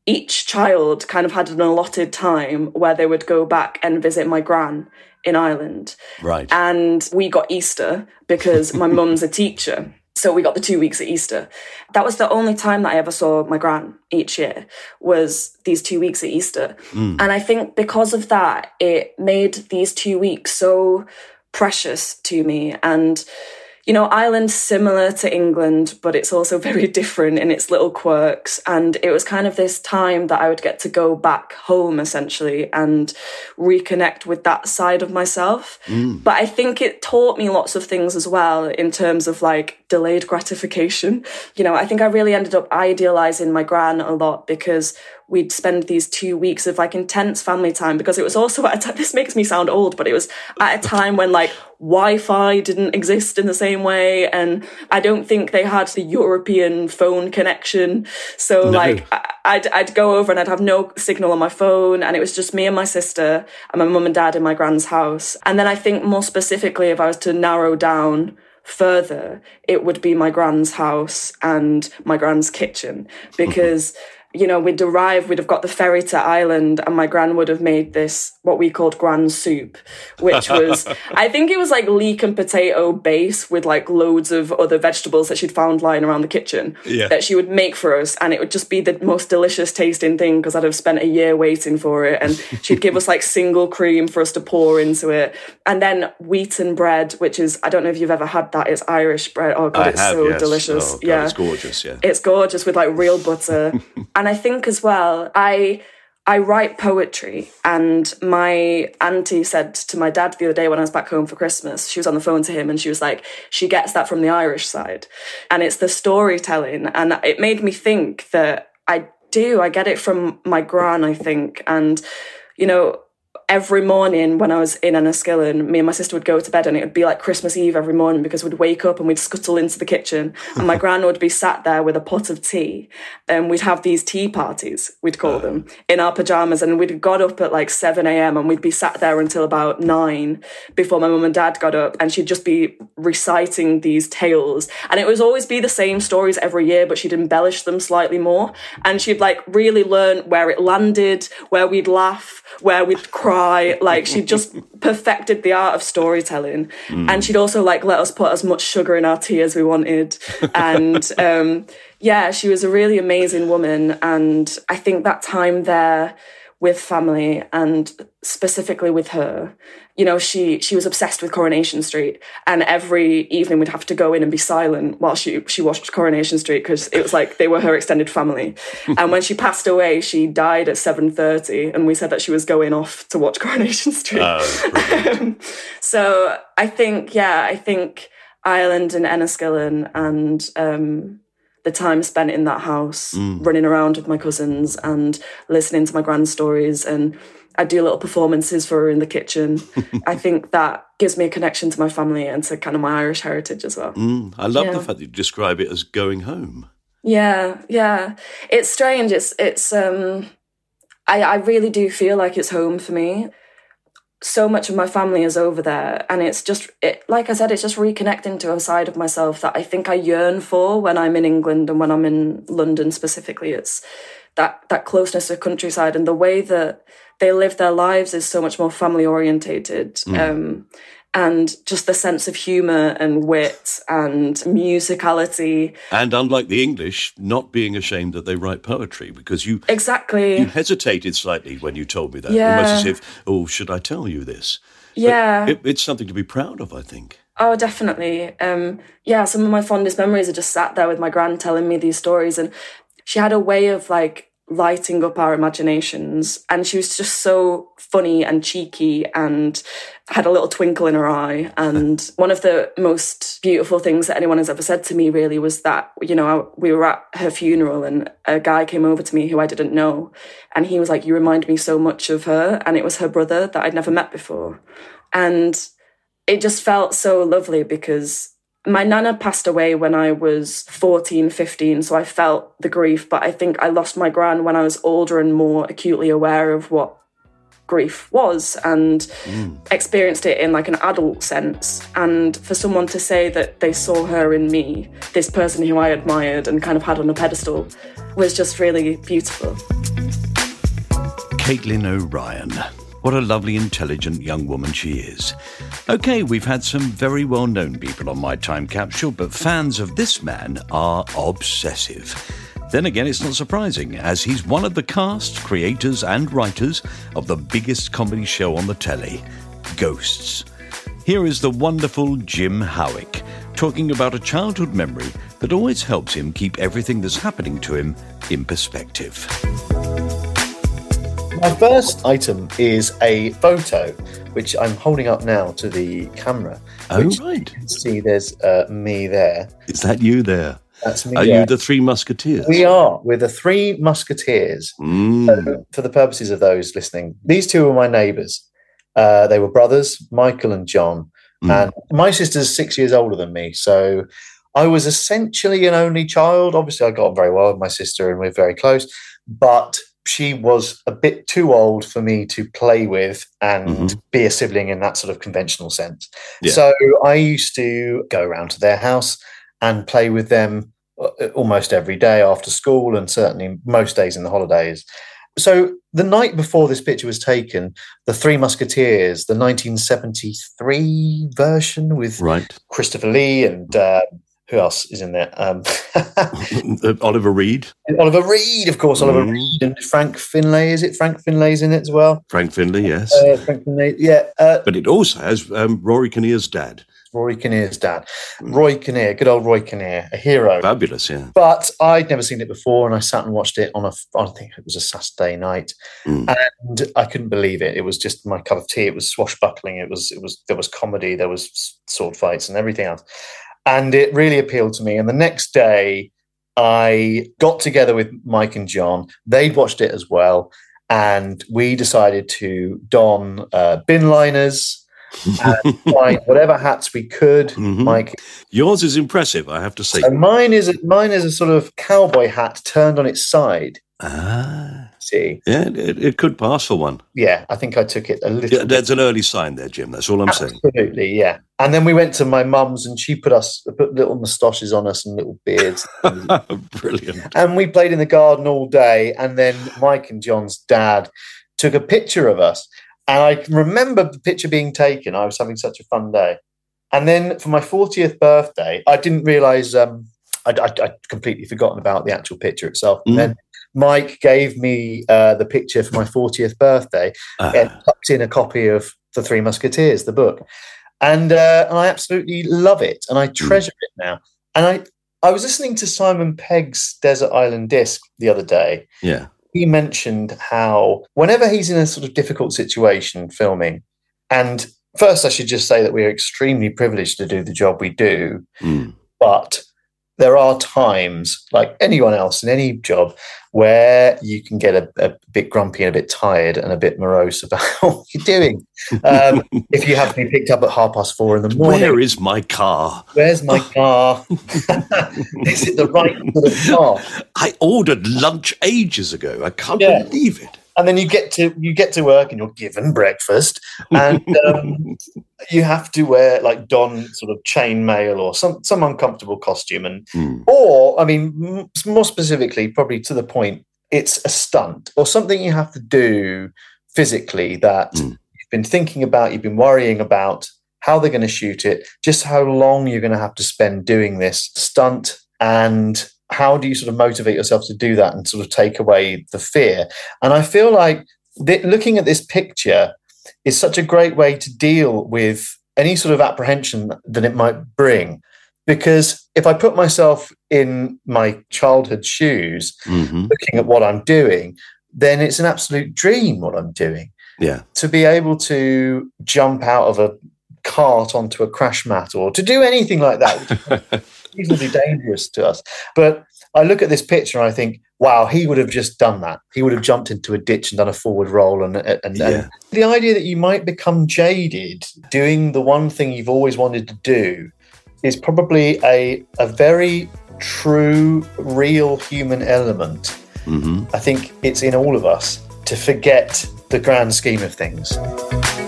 each child kind of had an allotted time where they would go back and visit my gran in Ireland. Right. And we got Easter because my mum's a teacher. So we got the 2 weeks at Easter. That was the only time that I ever saw my gran each year, was these 2 weeks at Easter. And I think because of that, it made these 2 weeks so precious to me. And, you know, Ireland's similar to England, but it's also very different in its little quirks. And it was kind of this time that I would get to go back home, essentially, and reconnect with that side of myself. But I think it taught me lots of things as well in terms of like delayed gratification. You know, I think I really ended up idealizing my gran a lot because we'd spend these 2 weeks of like intense family time, because it was also at a time, this makes me sound old, but it was at a time when like Wi-Fi didn't exist in the same way. And I don't think they had the European phone connection. So like I'd go over and I'd have no signal on my phone, and it was just me and my sister and my mum and dad in my gran's house. And then I think more specifically, if I was to narrow down further, it would be my gran's house and my gran's kitchen, because you know, we'd have got the ferry to Ireland, and my gran would have made this, what we called gran soup, which was, I think it was like leek and potato base with like loads of other vegetables that she'd found lying around the kitchen that she would make for us. And it would just be the most delicious tasting thing, because I'd have spent a year waiting for it. And she'd give us like single cream for us to pour into it. And then wheaten bread, which is, I don't know if you've ever had that. It's Irish bread. Oh God, it's so delicious. Oh, God, it's gorgeous. Yeah. It's gorgeous with like real butter. And I think as well, I write poetry, and my auntie said to my dad the other day when I was back home for Christmas, she was on the phone to him and she was like, she gets that from the Irish side. And it's the storytelling. And it made me think that I get it from my gran, I think. And, you know, every morning when I was in Enniskillen, me and my sister would go to bed, and it would be like Christmas Eve every morning, because we'd wake up and we'd scuttle into the kitchen and my gran would be sat there with a pot of tea, and we'd have these tea parties, we'd call them, in our pyjamas, and we'd got up at like 7 a.m. and we'd be sat there until about 9 before my mum and dad got up, and she'd just be reciting these tales. And it would always be the same stories every year, but she'd embellish them slightly more. And she'd like really learn where it landed, where we'd laugh, where we'd cry. Like she just perfected the art of storytelling. And she'd also like let us put as much sugar in our tea as we wanted. And she was a really amazing woman. And I think that time there with family, and specifically with her, you know, she was obsessed with Coronation Street, and every evening we'd have to go in and be silent while she watched Coronation Street, because it was like they were her extended family. And when she passed away, she died at 7:30, and we said that she was going off to watch Coronation Street. So I think Ireland and Enniskillen and the time spent in that house, running around with my cousins and listening to my grand's stories, and I do little performances for her in the kitchen. I think that gives me a connection to my family and to kind of my Irish heritage as well. I love the fact that you describe it as going home. Yeah. It's strange. I really do feel like it's home for me. So much of my family is over there, and it's just, like I said, it's just reconnecting to a side of myself that I think I yearn for when I'm in England and when I'm in London specifically. It's that closeness to countryside, and the way that they live their lives is so much more family orientated. And just the sense of humour and wit and musicality. And unlike the English, not being ashamed that they write poetry, because you hesitated slightly when you told me that. Almost as if, should I tell you this? Yeah. But it's something to be proud of, I think. Oh, definitely. Some of my fondest memories are just sat there with my gran telling me these stories, and she had a way of like lighting up our imaginations, and she was just so funny and cheeky and had a little twinkle in her eye. And one of the most beautiful things that anyone has ever said to me really was that, you know, we were at her funeral and a guy came over to me who I didn't know, and he was like, you remind me so much of her. And it was her brother that I'd never met before. And it just felt so lovely, because my nana passed away when I was 14, 15, so I felt the grief, but I think I lost my gran when I was older and more acutely aware of what grief was, and experienced it in like an adult sense. And for someone to say that they saw her in me, this person who I admired and kind of had on a pedestal, was just really beautiful. Caitlin O'Ryan. What a lovely, intelligent young woman she is. OK, we've had some very well-known people on my time capsule, but fans of this man are obsessive. Then again, it's not surprising, as he's one of the cast, creators and writers of the biggest comedy show on the telly, Ghosts. Here is the wonderful Jim Howick, talking about a childhood memory that always helps him keep everything that's happening to him in perspective. My first item is a photo, which I'm holding up now to the camera. Oh, right. You can see there's me there. Is that you there? That's me. Are there. you the Three Musketeers? We are. We're the Three Musketeers. So, for the purposes of those listening, these two were my neighbours. They were brothers, Michael and John. And my sister's 6 years older than me. So I was essentially an only child. Obviously, I got on very well with my sister and we're very close. But she was a bit too old for me to play with and be a sibling in that sort of conventional sense. Yeah. So I used to go around to their house and play with them almost every day after school and certainly most days in the holidays. So the night before this picture was taken, the Three Musketeers, the 1973 version with Christopher Lee and who else is in there? Oliver Reed. Oliver Reed, of course. Oliver Reed and Frank Finlay. Is it Frank Finlay's in it as well? Frank Finlay, yes. Frank Finlay, yeah. But it also has Rory Kinnear's dad. Roy Kinnear's dad. Roy Kinnear, good old Roy Kinnear, a hero. Fabulous, yeah. But I'd never seen it before, and I sat and watched it on I think it was a Saturday night, and I couldn't believe it. It was just my cup of tea. It was swashbuckling. There was comedy, there was sword fights and everything else. And it really appealed to me. And the next day, I got together with Mike and John. They'd watched it as well. And we decided to don bin liners and find whatever hats we could. Mike, yours is impressive, I have to say. So mine is a sort of cowboy hat turned on its side. See? Yeah, it could pass for one. Yeah, I think I took it a little bit. That's an early sign there, Jim. That's all I'm saying. Absolutely, yeah. And then we went to my mum's and she put little moustaches on us and little beards. Brilliant. And we played in the garden all day. And then Mike and John's dad took a picture of us. And I remember the picture being taken. I was having such a fun day. And then for my 40th birthday, I didn't realise I'd completely forgotten about the actual picture itself. And then Mike gave me the picture for my 40th birthday and tucked in a copy of The Three Musketeers, the book. And I absolutely love it. And I treasure it now. And I was listening to Simon Pegg's Desert Island Disc the other day. Yeah. He mentioned how whenever he's in a sort of difficult situation filming, and first I should just say that we're extremely privileged to do the job we do, but there are times, like anyone else in any job, where you can get a bit grumpy and a bit tired and a bit morose about what you're doing. If you have to be picked up at 4:30 in the morning. Where is my car? Where's my car? Is it the right sort of car? I ordered lunch ages ago. I can't believe it. And then you get to work and you're given breakfast, and you have to wear don sort of chainmail or some uncomfortable costume, and or I mean more specifically, probably to the point, it's a stunt or something you have to do physically that you've been thinking about, you've been worrying about how they're going to shoot it, just how long you're going to have to spend doing this stunt, and how do you sort of motivate yourself to do that and sort of take away the fear? And I feel like looking at this picture is such a great way to deal with any sort of apprehension that it might bring. Because if I put myself in my childhood shoes, looking at what I'm doing, then it's an absolute dream what I'm doing. Yeah. To be able to jump out of a cart onto a crash mat or to do anything like that, reasonably dangerous to us. But I look at this picture and I think, wow, he would have just done that. He would have jumped into a ditch and done a forward roll. And the idea that you might become jaded doing the one thing you've always wanted to do is probably a very true, real human element. I think it's in all of us to forget the grand scheme of things.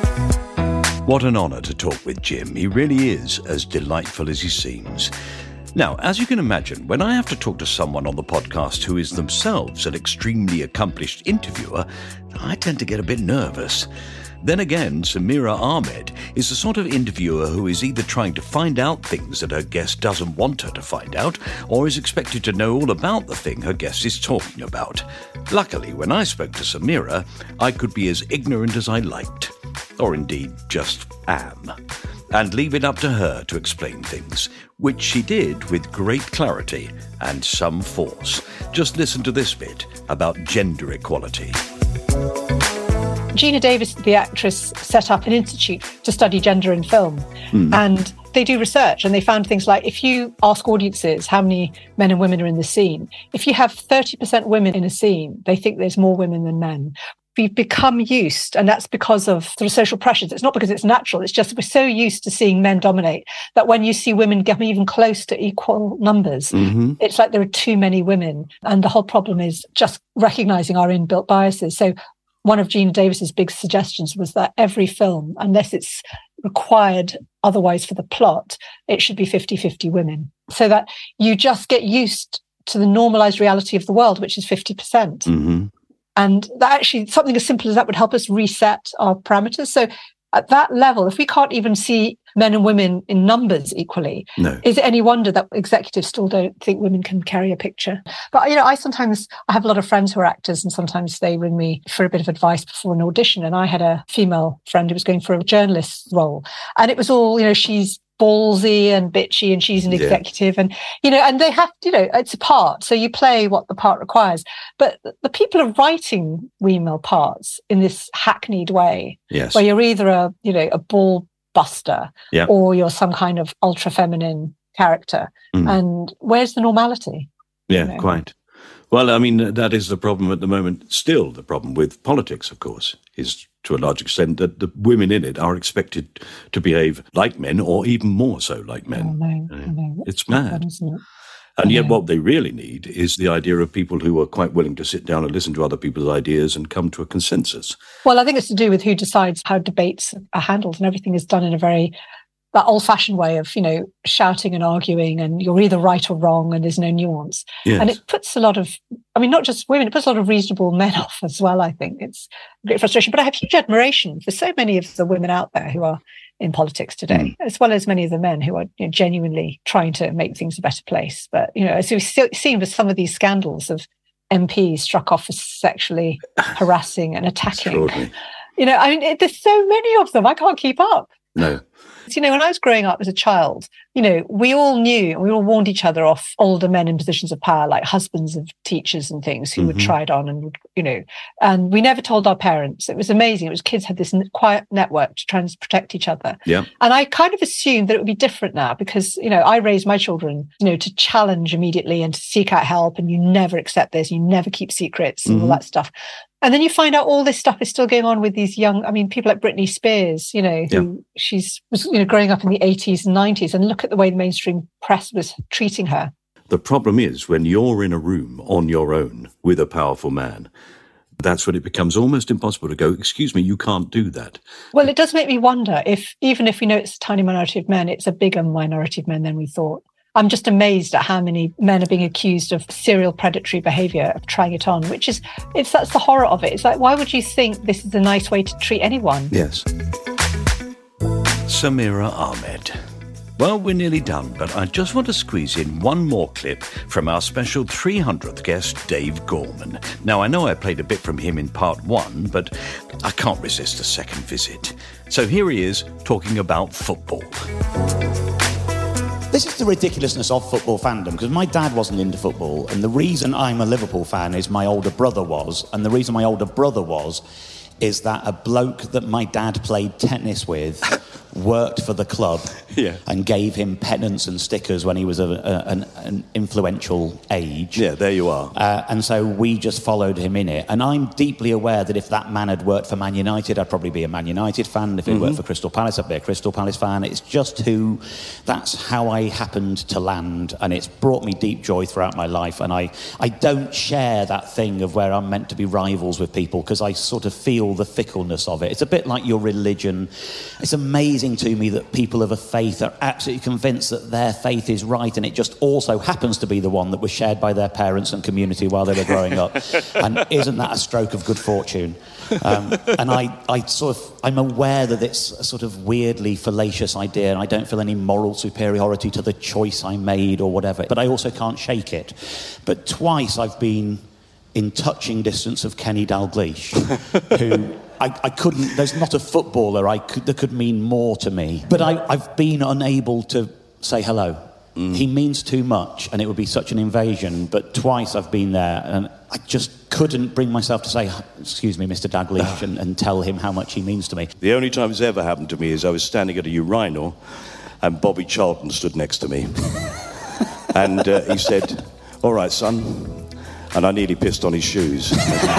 What an honour to talk with Jim. He really is as delightful as he seems. Now, as you can imagine, when I have to talk to someone on the podcast who is themselves an extremely accomplished interviewer, I tend to get a bit nervous. Then again, Samira Ahmed is the sort of interviewer who is either trying to find out things that her guest doesn't want her to find out, or is expected to know all about the thing her guest is talking about. Luckily, when I spoke to Samira, I could be as ignorant as I liked, or indeed just am, and leave it up to her to explain things, which she did with great clarity and some force. Just listen to this bit about gender equality. Geena Davis, the actress, set up an institute to study gender in film. And they do research, and they found things like, if you ask audiences how many men and women are in the scene, if you have 30% women in a scene, they think there's more women than men. We've become used, and that's because of sort of social pressures. It's not because it's natural. It's just we're so used to seeing men dominate that when you see women get even close to equal numbers, it's like there are too many women. And the whole problem is just recognizing our inbuilt biases. So one of Geena Davis's big suggestions was that every film, unless it's required otherwise for the plot, it should be 50-50 women, so that you just get used to the normalized reality of the world, which is 50%. And that actually, something as simple as that would help us reset our parameters. So at that level, if we can't even see men and women in numbers equally, is it any wonder that executives still don't think women can carry a picture? But, you know, I have a lot of friends who are actors, and sometimes they ring me for a bit of advice before an audition. And I had a female friend who was going for a journalist role. And it was all, you know, she's ballsy and bitchy and she's an executive, and, you know, and they have, you know, it's a part. So you play what the part requires. But the people are writing female parts in this hackneyed way, where you're either a ball buster or you're some kind of ultra feminine character. And where's the normality? Quite. Well, I mean, that is the problem at the moment. Still, the problem with politics, of course, is to a large extent that the women in it are expected to behave like men, or even more so like men. I know. It's mad. And yet what they really need is the idea of people who are quite willing to sit down and listen to other people's ideas and come to a consensus. Well, I think it's to do with who decides how debates are handled, and everything is done in a very that old-fashioned way of, you know, shouting and arguing, and you're either right or wrong, and there's no nuance. And it puts a lot of, I mean, not just women, it puts a lot of reasonable men off as well, I think. It's a great frustration. But I have huge admiration for so many of the women out there who are in politics today, as well as many of the men who are, you know, genuinely trying to make things a better place. But, you know, as we've seen with some of these scandals of MPs struck off for sexually harassing and attacking, you know, I mean, there's so many of them, I can't keep up. You know, when I was growing up as a child, you know, we all knew, we all warned each other off older men in positions of power, like husbands of teachers and things who would try it on and would, you know, and we never told our parents. It was amazing. It was kids had this quiet network to try and protect each other. And I kind of assumed that it would be different now because, you know, I raised my children, you know, to challenge immediately and to seek out help, and you never accept this, you never keep secrets and all that stuff. And then you find out all this stuff is still going on with these young, I mean, people like Britney Spears, you know, who was, you know, growing up in the 80s and 90s, and look at the way the mainstream press was treating her. The problem is when you're in a room on your own with a powerful man, that's when it becomes almost impossible to go, excuse me, you can't do that. Well, it does make me wonder if, even if we know it's a tiny minority of men, it's a bigger minority of men than we thought. I'm just amazed at how many men are being accused of serial predatory behaviour, of trying it on, that's the horror of it. It's like, why would you think this is a nice way to treat anyone? Yes. Samira Ahmed. Well, we're nearly done, but I just want to squeeze in one more clip from our special 300th guest, Dave Gorman. Now, I know I played a bit from him in part 1, but I can't resist a second visit. So here he is, talking about football. This is the ridiculousness of football fandom, because my dad wasn't into football, and the reason I'm a Liverpool fan is my older brother was, and the reason my older brother was is that a bloke that my dad played tennis with worked for the club and gave him pennants and stickers when he was an influential age. Yeah, there you are. And so we just followed him in it. And I'm deeply aware that if that man had worked for Man United, I'd probably be a Man United fan. If it worked for Crystal Palace, I'd be a Crystal Palace fan. It's just that's how I happened to land. And it's brought me deep joy throughout my life. And I don't share that thing of where I'm meant to be rivals with people, because I sort of feel the fickleness of it. It's a bit like your religion. It's amazing amazing to me that people of a faith are absolutely convinced that their faith is right, and it just also happens to be the one that was shared by their parents and community while they were growing up. And isn't that a stroke of good fortune? And I'm aware that it's a sort of weirdly fallacious idea, and I don't feel any moral superiority to the choice I made or whatever, but I also can't shake it. But twice I've been in touching distance of Kenny Dalglish, who I couldn't, there's not a footballer that could mean more to me. But I've been unable to say hello. He means too much, and it would be such an invasion, but twice I've been there, and I just couldn't bring myself to say, excuse me, Mr. Dalglish, and tell him how much he means to me. The only time it's ever happened to me is I was standing at a urinal, and Bobby Charlton stood next to me. And he said, "All right, son." And I nearly pissed on his shoes.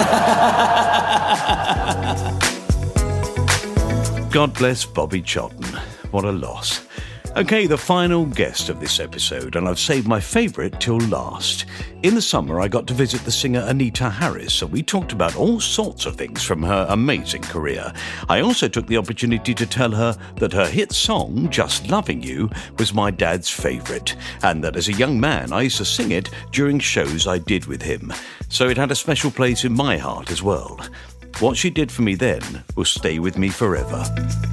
God bless Bobby Charlton. What a loss. Okay, the final guest of this episode, and I've saved my favourite till last. In the summer, I got to visit the singer Anita Harris, and we talked about all sorts of things from her amazing career. I also took the opportunity to tell her that her hit song, Just Loving You, was my dad's favourite, and that as a young man, I used to sing it during shows I did with him. So it had a special place in my heart as well. What she did for me then will stay with me forever.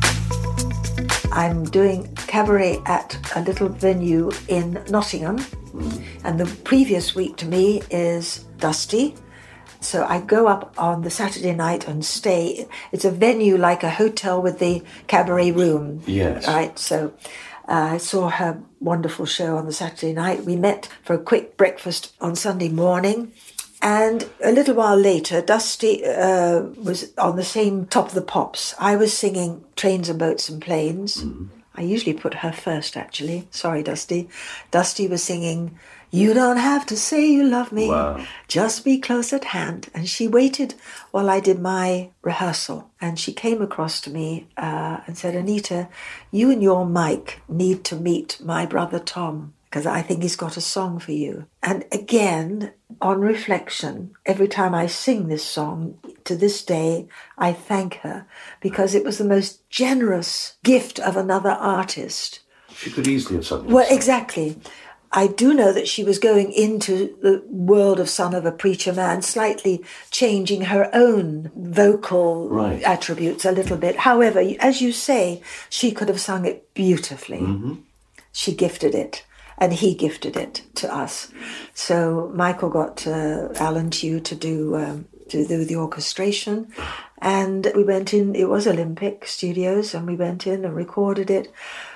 I'm doing cabaret at a little venue in Nottingham, and the previous week to me is Dusty. So I go up on the Saturday night and stay. It's a venue like a hotel with the cabaret room. Yes. Right, so I saw her wonderful show on the Saturday night. We met for a quick breakfast on Sunday morning. And a little while later, Dusty was on the same Top of the Pops. I was singing Trains and Boats and Planes. I usually put her first, actually. Sorry, Dusty. Dusty was singing, You Don't Have to Say You Love Me, Just Be Close at Hand. And she waited while I did my rehearsal. And she came across to me and said, Anita, you and your Mike need to meet my brother Tom, because I think he's got a song for you. And again, on reflection, every time I sing this song, to this day, I thank her, because it was the most generous gift of another artist. She could easily have sung. Well, exactly. I do know that she was going into the world of Son of a Preacher Man, slightly changing her own vocal attributes a little bit. However, as you say, she could have sung it beautifully. She gifted it. And he gifted it to us. So Michael got Alan Tew to do the orchestration. And we went in, it was Olympic Studios, and we went in and recorded it.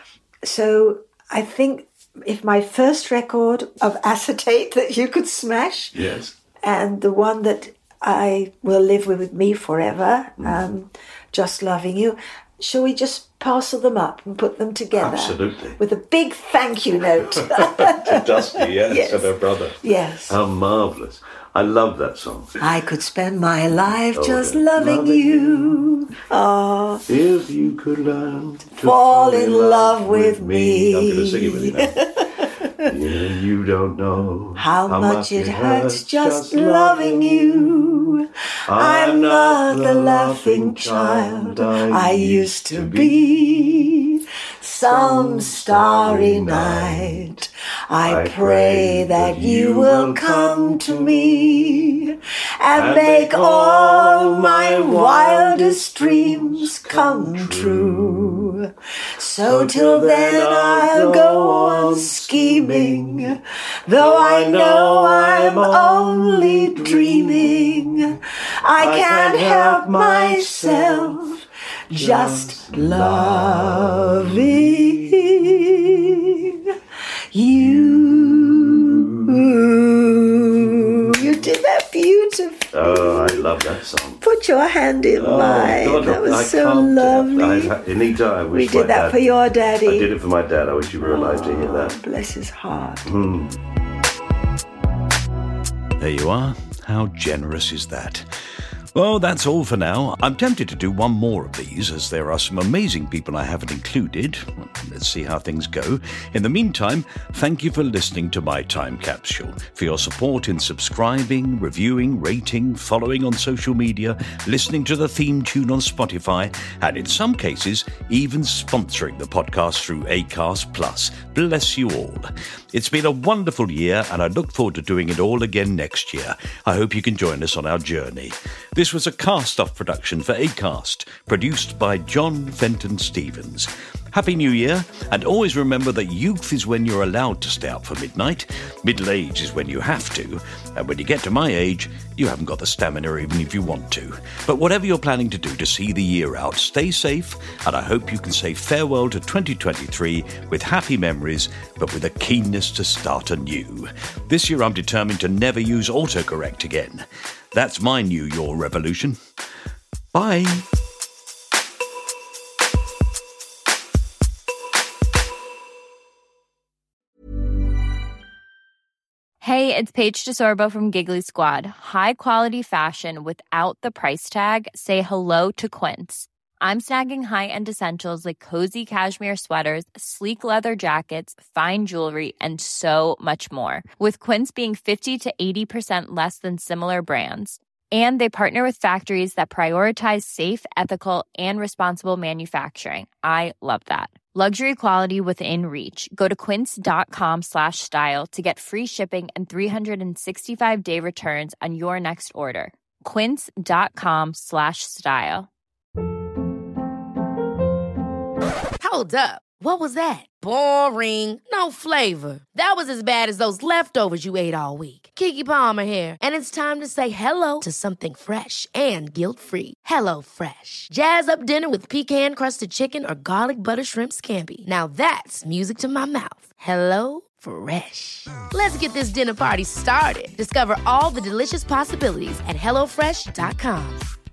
So I think if my first record of acetate that you could smash, yes, and the one that I will live with me forever, Just Loving You, shall we just parcel them up and put them together? Absolutely. With a big thank you note. To Dusty, yes, and her brother. Yes. How marvellous. I love that song. I could spend my life just loving you. Oh, if you could learn to fall in love with me. I'm going to sing it with you now. Yeah, you don't know how much it hurts just loving you. I'm not the laughing child I used to be. Some starry night I pray that you will come to me and make all my wildest dreams come true. So till then I'll go on scheming, though I know I'm only dreaming. I can't help myself just loving you. You did that beautifully. Oh, I love that song. Put your hand in mine. God, that was I so can't. lovely. Anita, I wish We did that for your daddy. I did it for my dad. I wish you were alive to hear that. Bless his heart. There you are. How generous is that? Well, that's all for now. I'm tempted to do one more of these, as there are some amazing people I haven't included. Let's see how things go. In the meantime, thank you for listening to my time capsule, for your support in subscribing, reviewing, rating, following on social media, listening to the theme tune on Spotify, and in some cases, even sponsoring the podcast through Acast Plus. Bless you all. It's been a wonderful year, and I look forward to doing it all again next year. I hope you can join us on our journey. This was a cast-off production for Acast, produced by John Fenton Stevens. Happy New Year, and always remember that youth is when you're allowed to stay up for midnight, middle age is when you have to, and when you get to my age, you haven't got the stamina even if you want to. But whatever you're planning to do to see the year out, stay safe, and I hope you can say farewell to 2023 with happy memories, but with a keenness to start anew. This year I'm determined to never use autocorrect again. That's my New Year revolution. Bye. Hey, it's Paige DeSorbo from Giggly Squad. High quality fashion without the price tag. Say hello to Quince. I'm snagging high-end essentials like cozy cashmere sweaters, sleek leather jackets, fine jewelry, and so much more. With Quince being 50 to 80% less than similar brands. And they partner with factories that prioritize safe, ethical, and responsible manufacturing. I love that. Luxury quality within reach. Go to quince.com/style to get free shipping and 365-day returns on your next order. Quince.com/style. Hold up. What was that? Boring. No flavor. That was as bad as those leftovers you ate all week. Keke Palmer here. And it's time to say hello to something fresh and guilt-free. Hello Fresh. Jazz up dinner with pecan-crusted chicken or garlic butter shrimp scampi. Now that's music to my mouth. Hello Fresh. Let's get this dinner party started. Discover all the delicious possibilities at HelloFresh.com.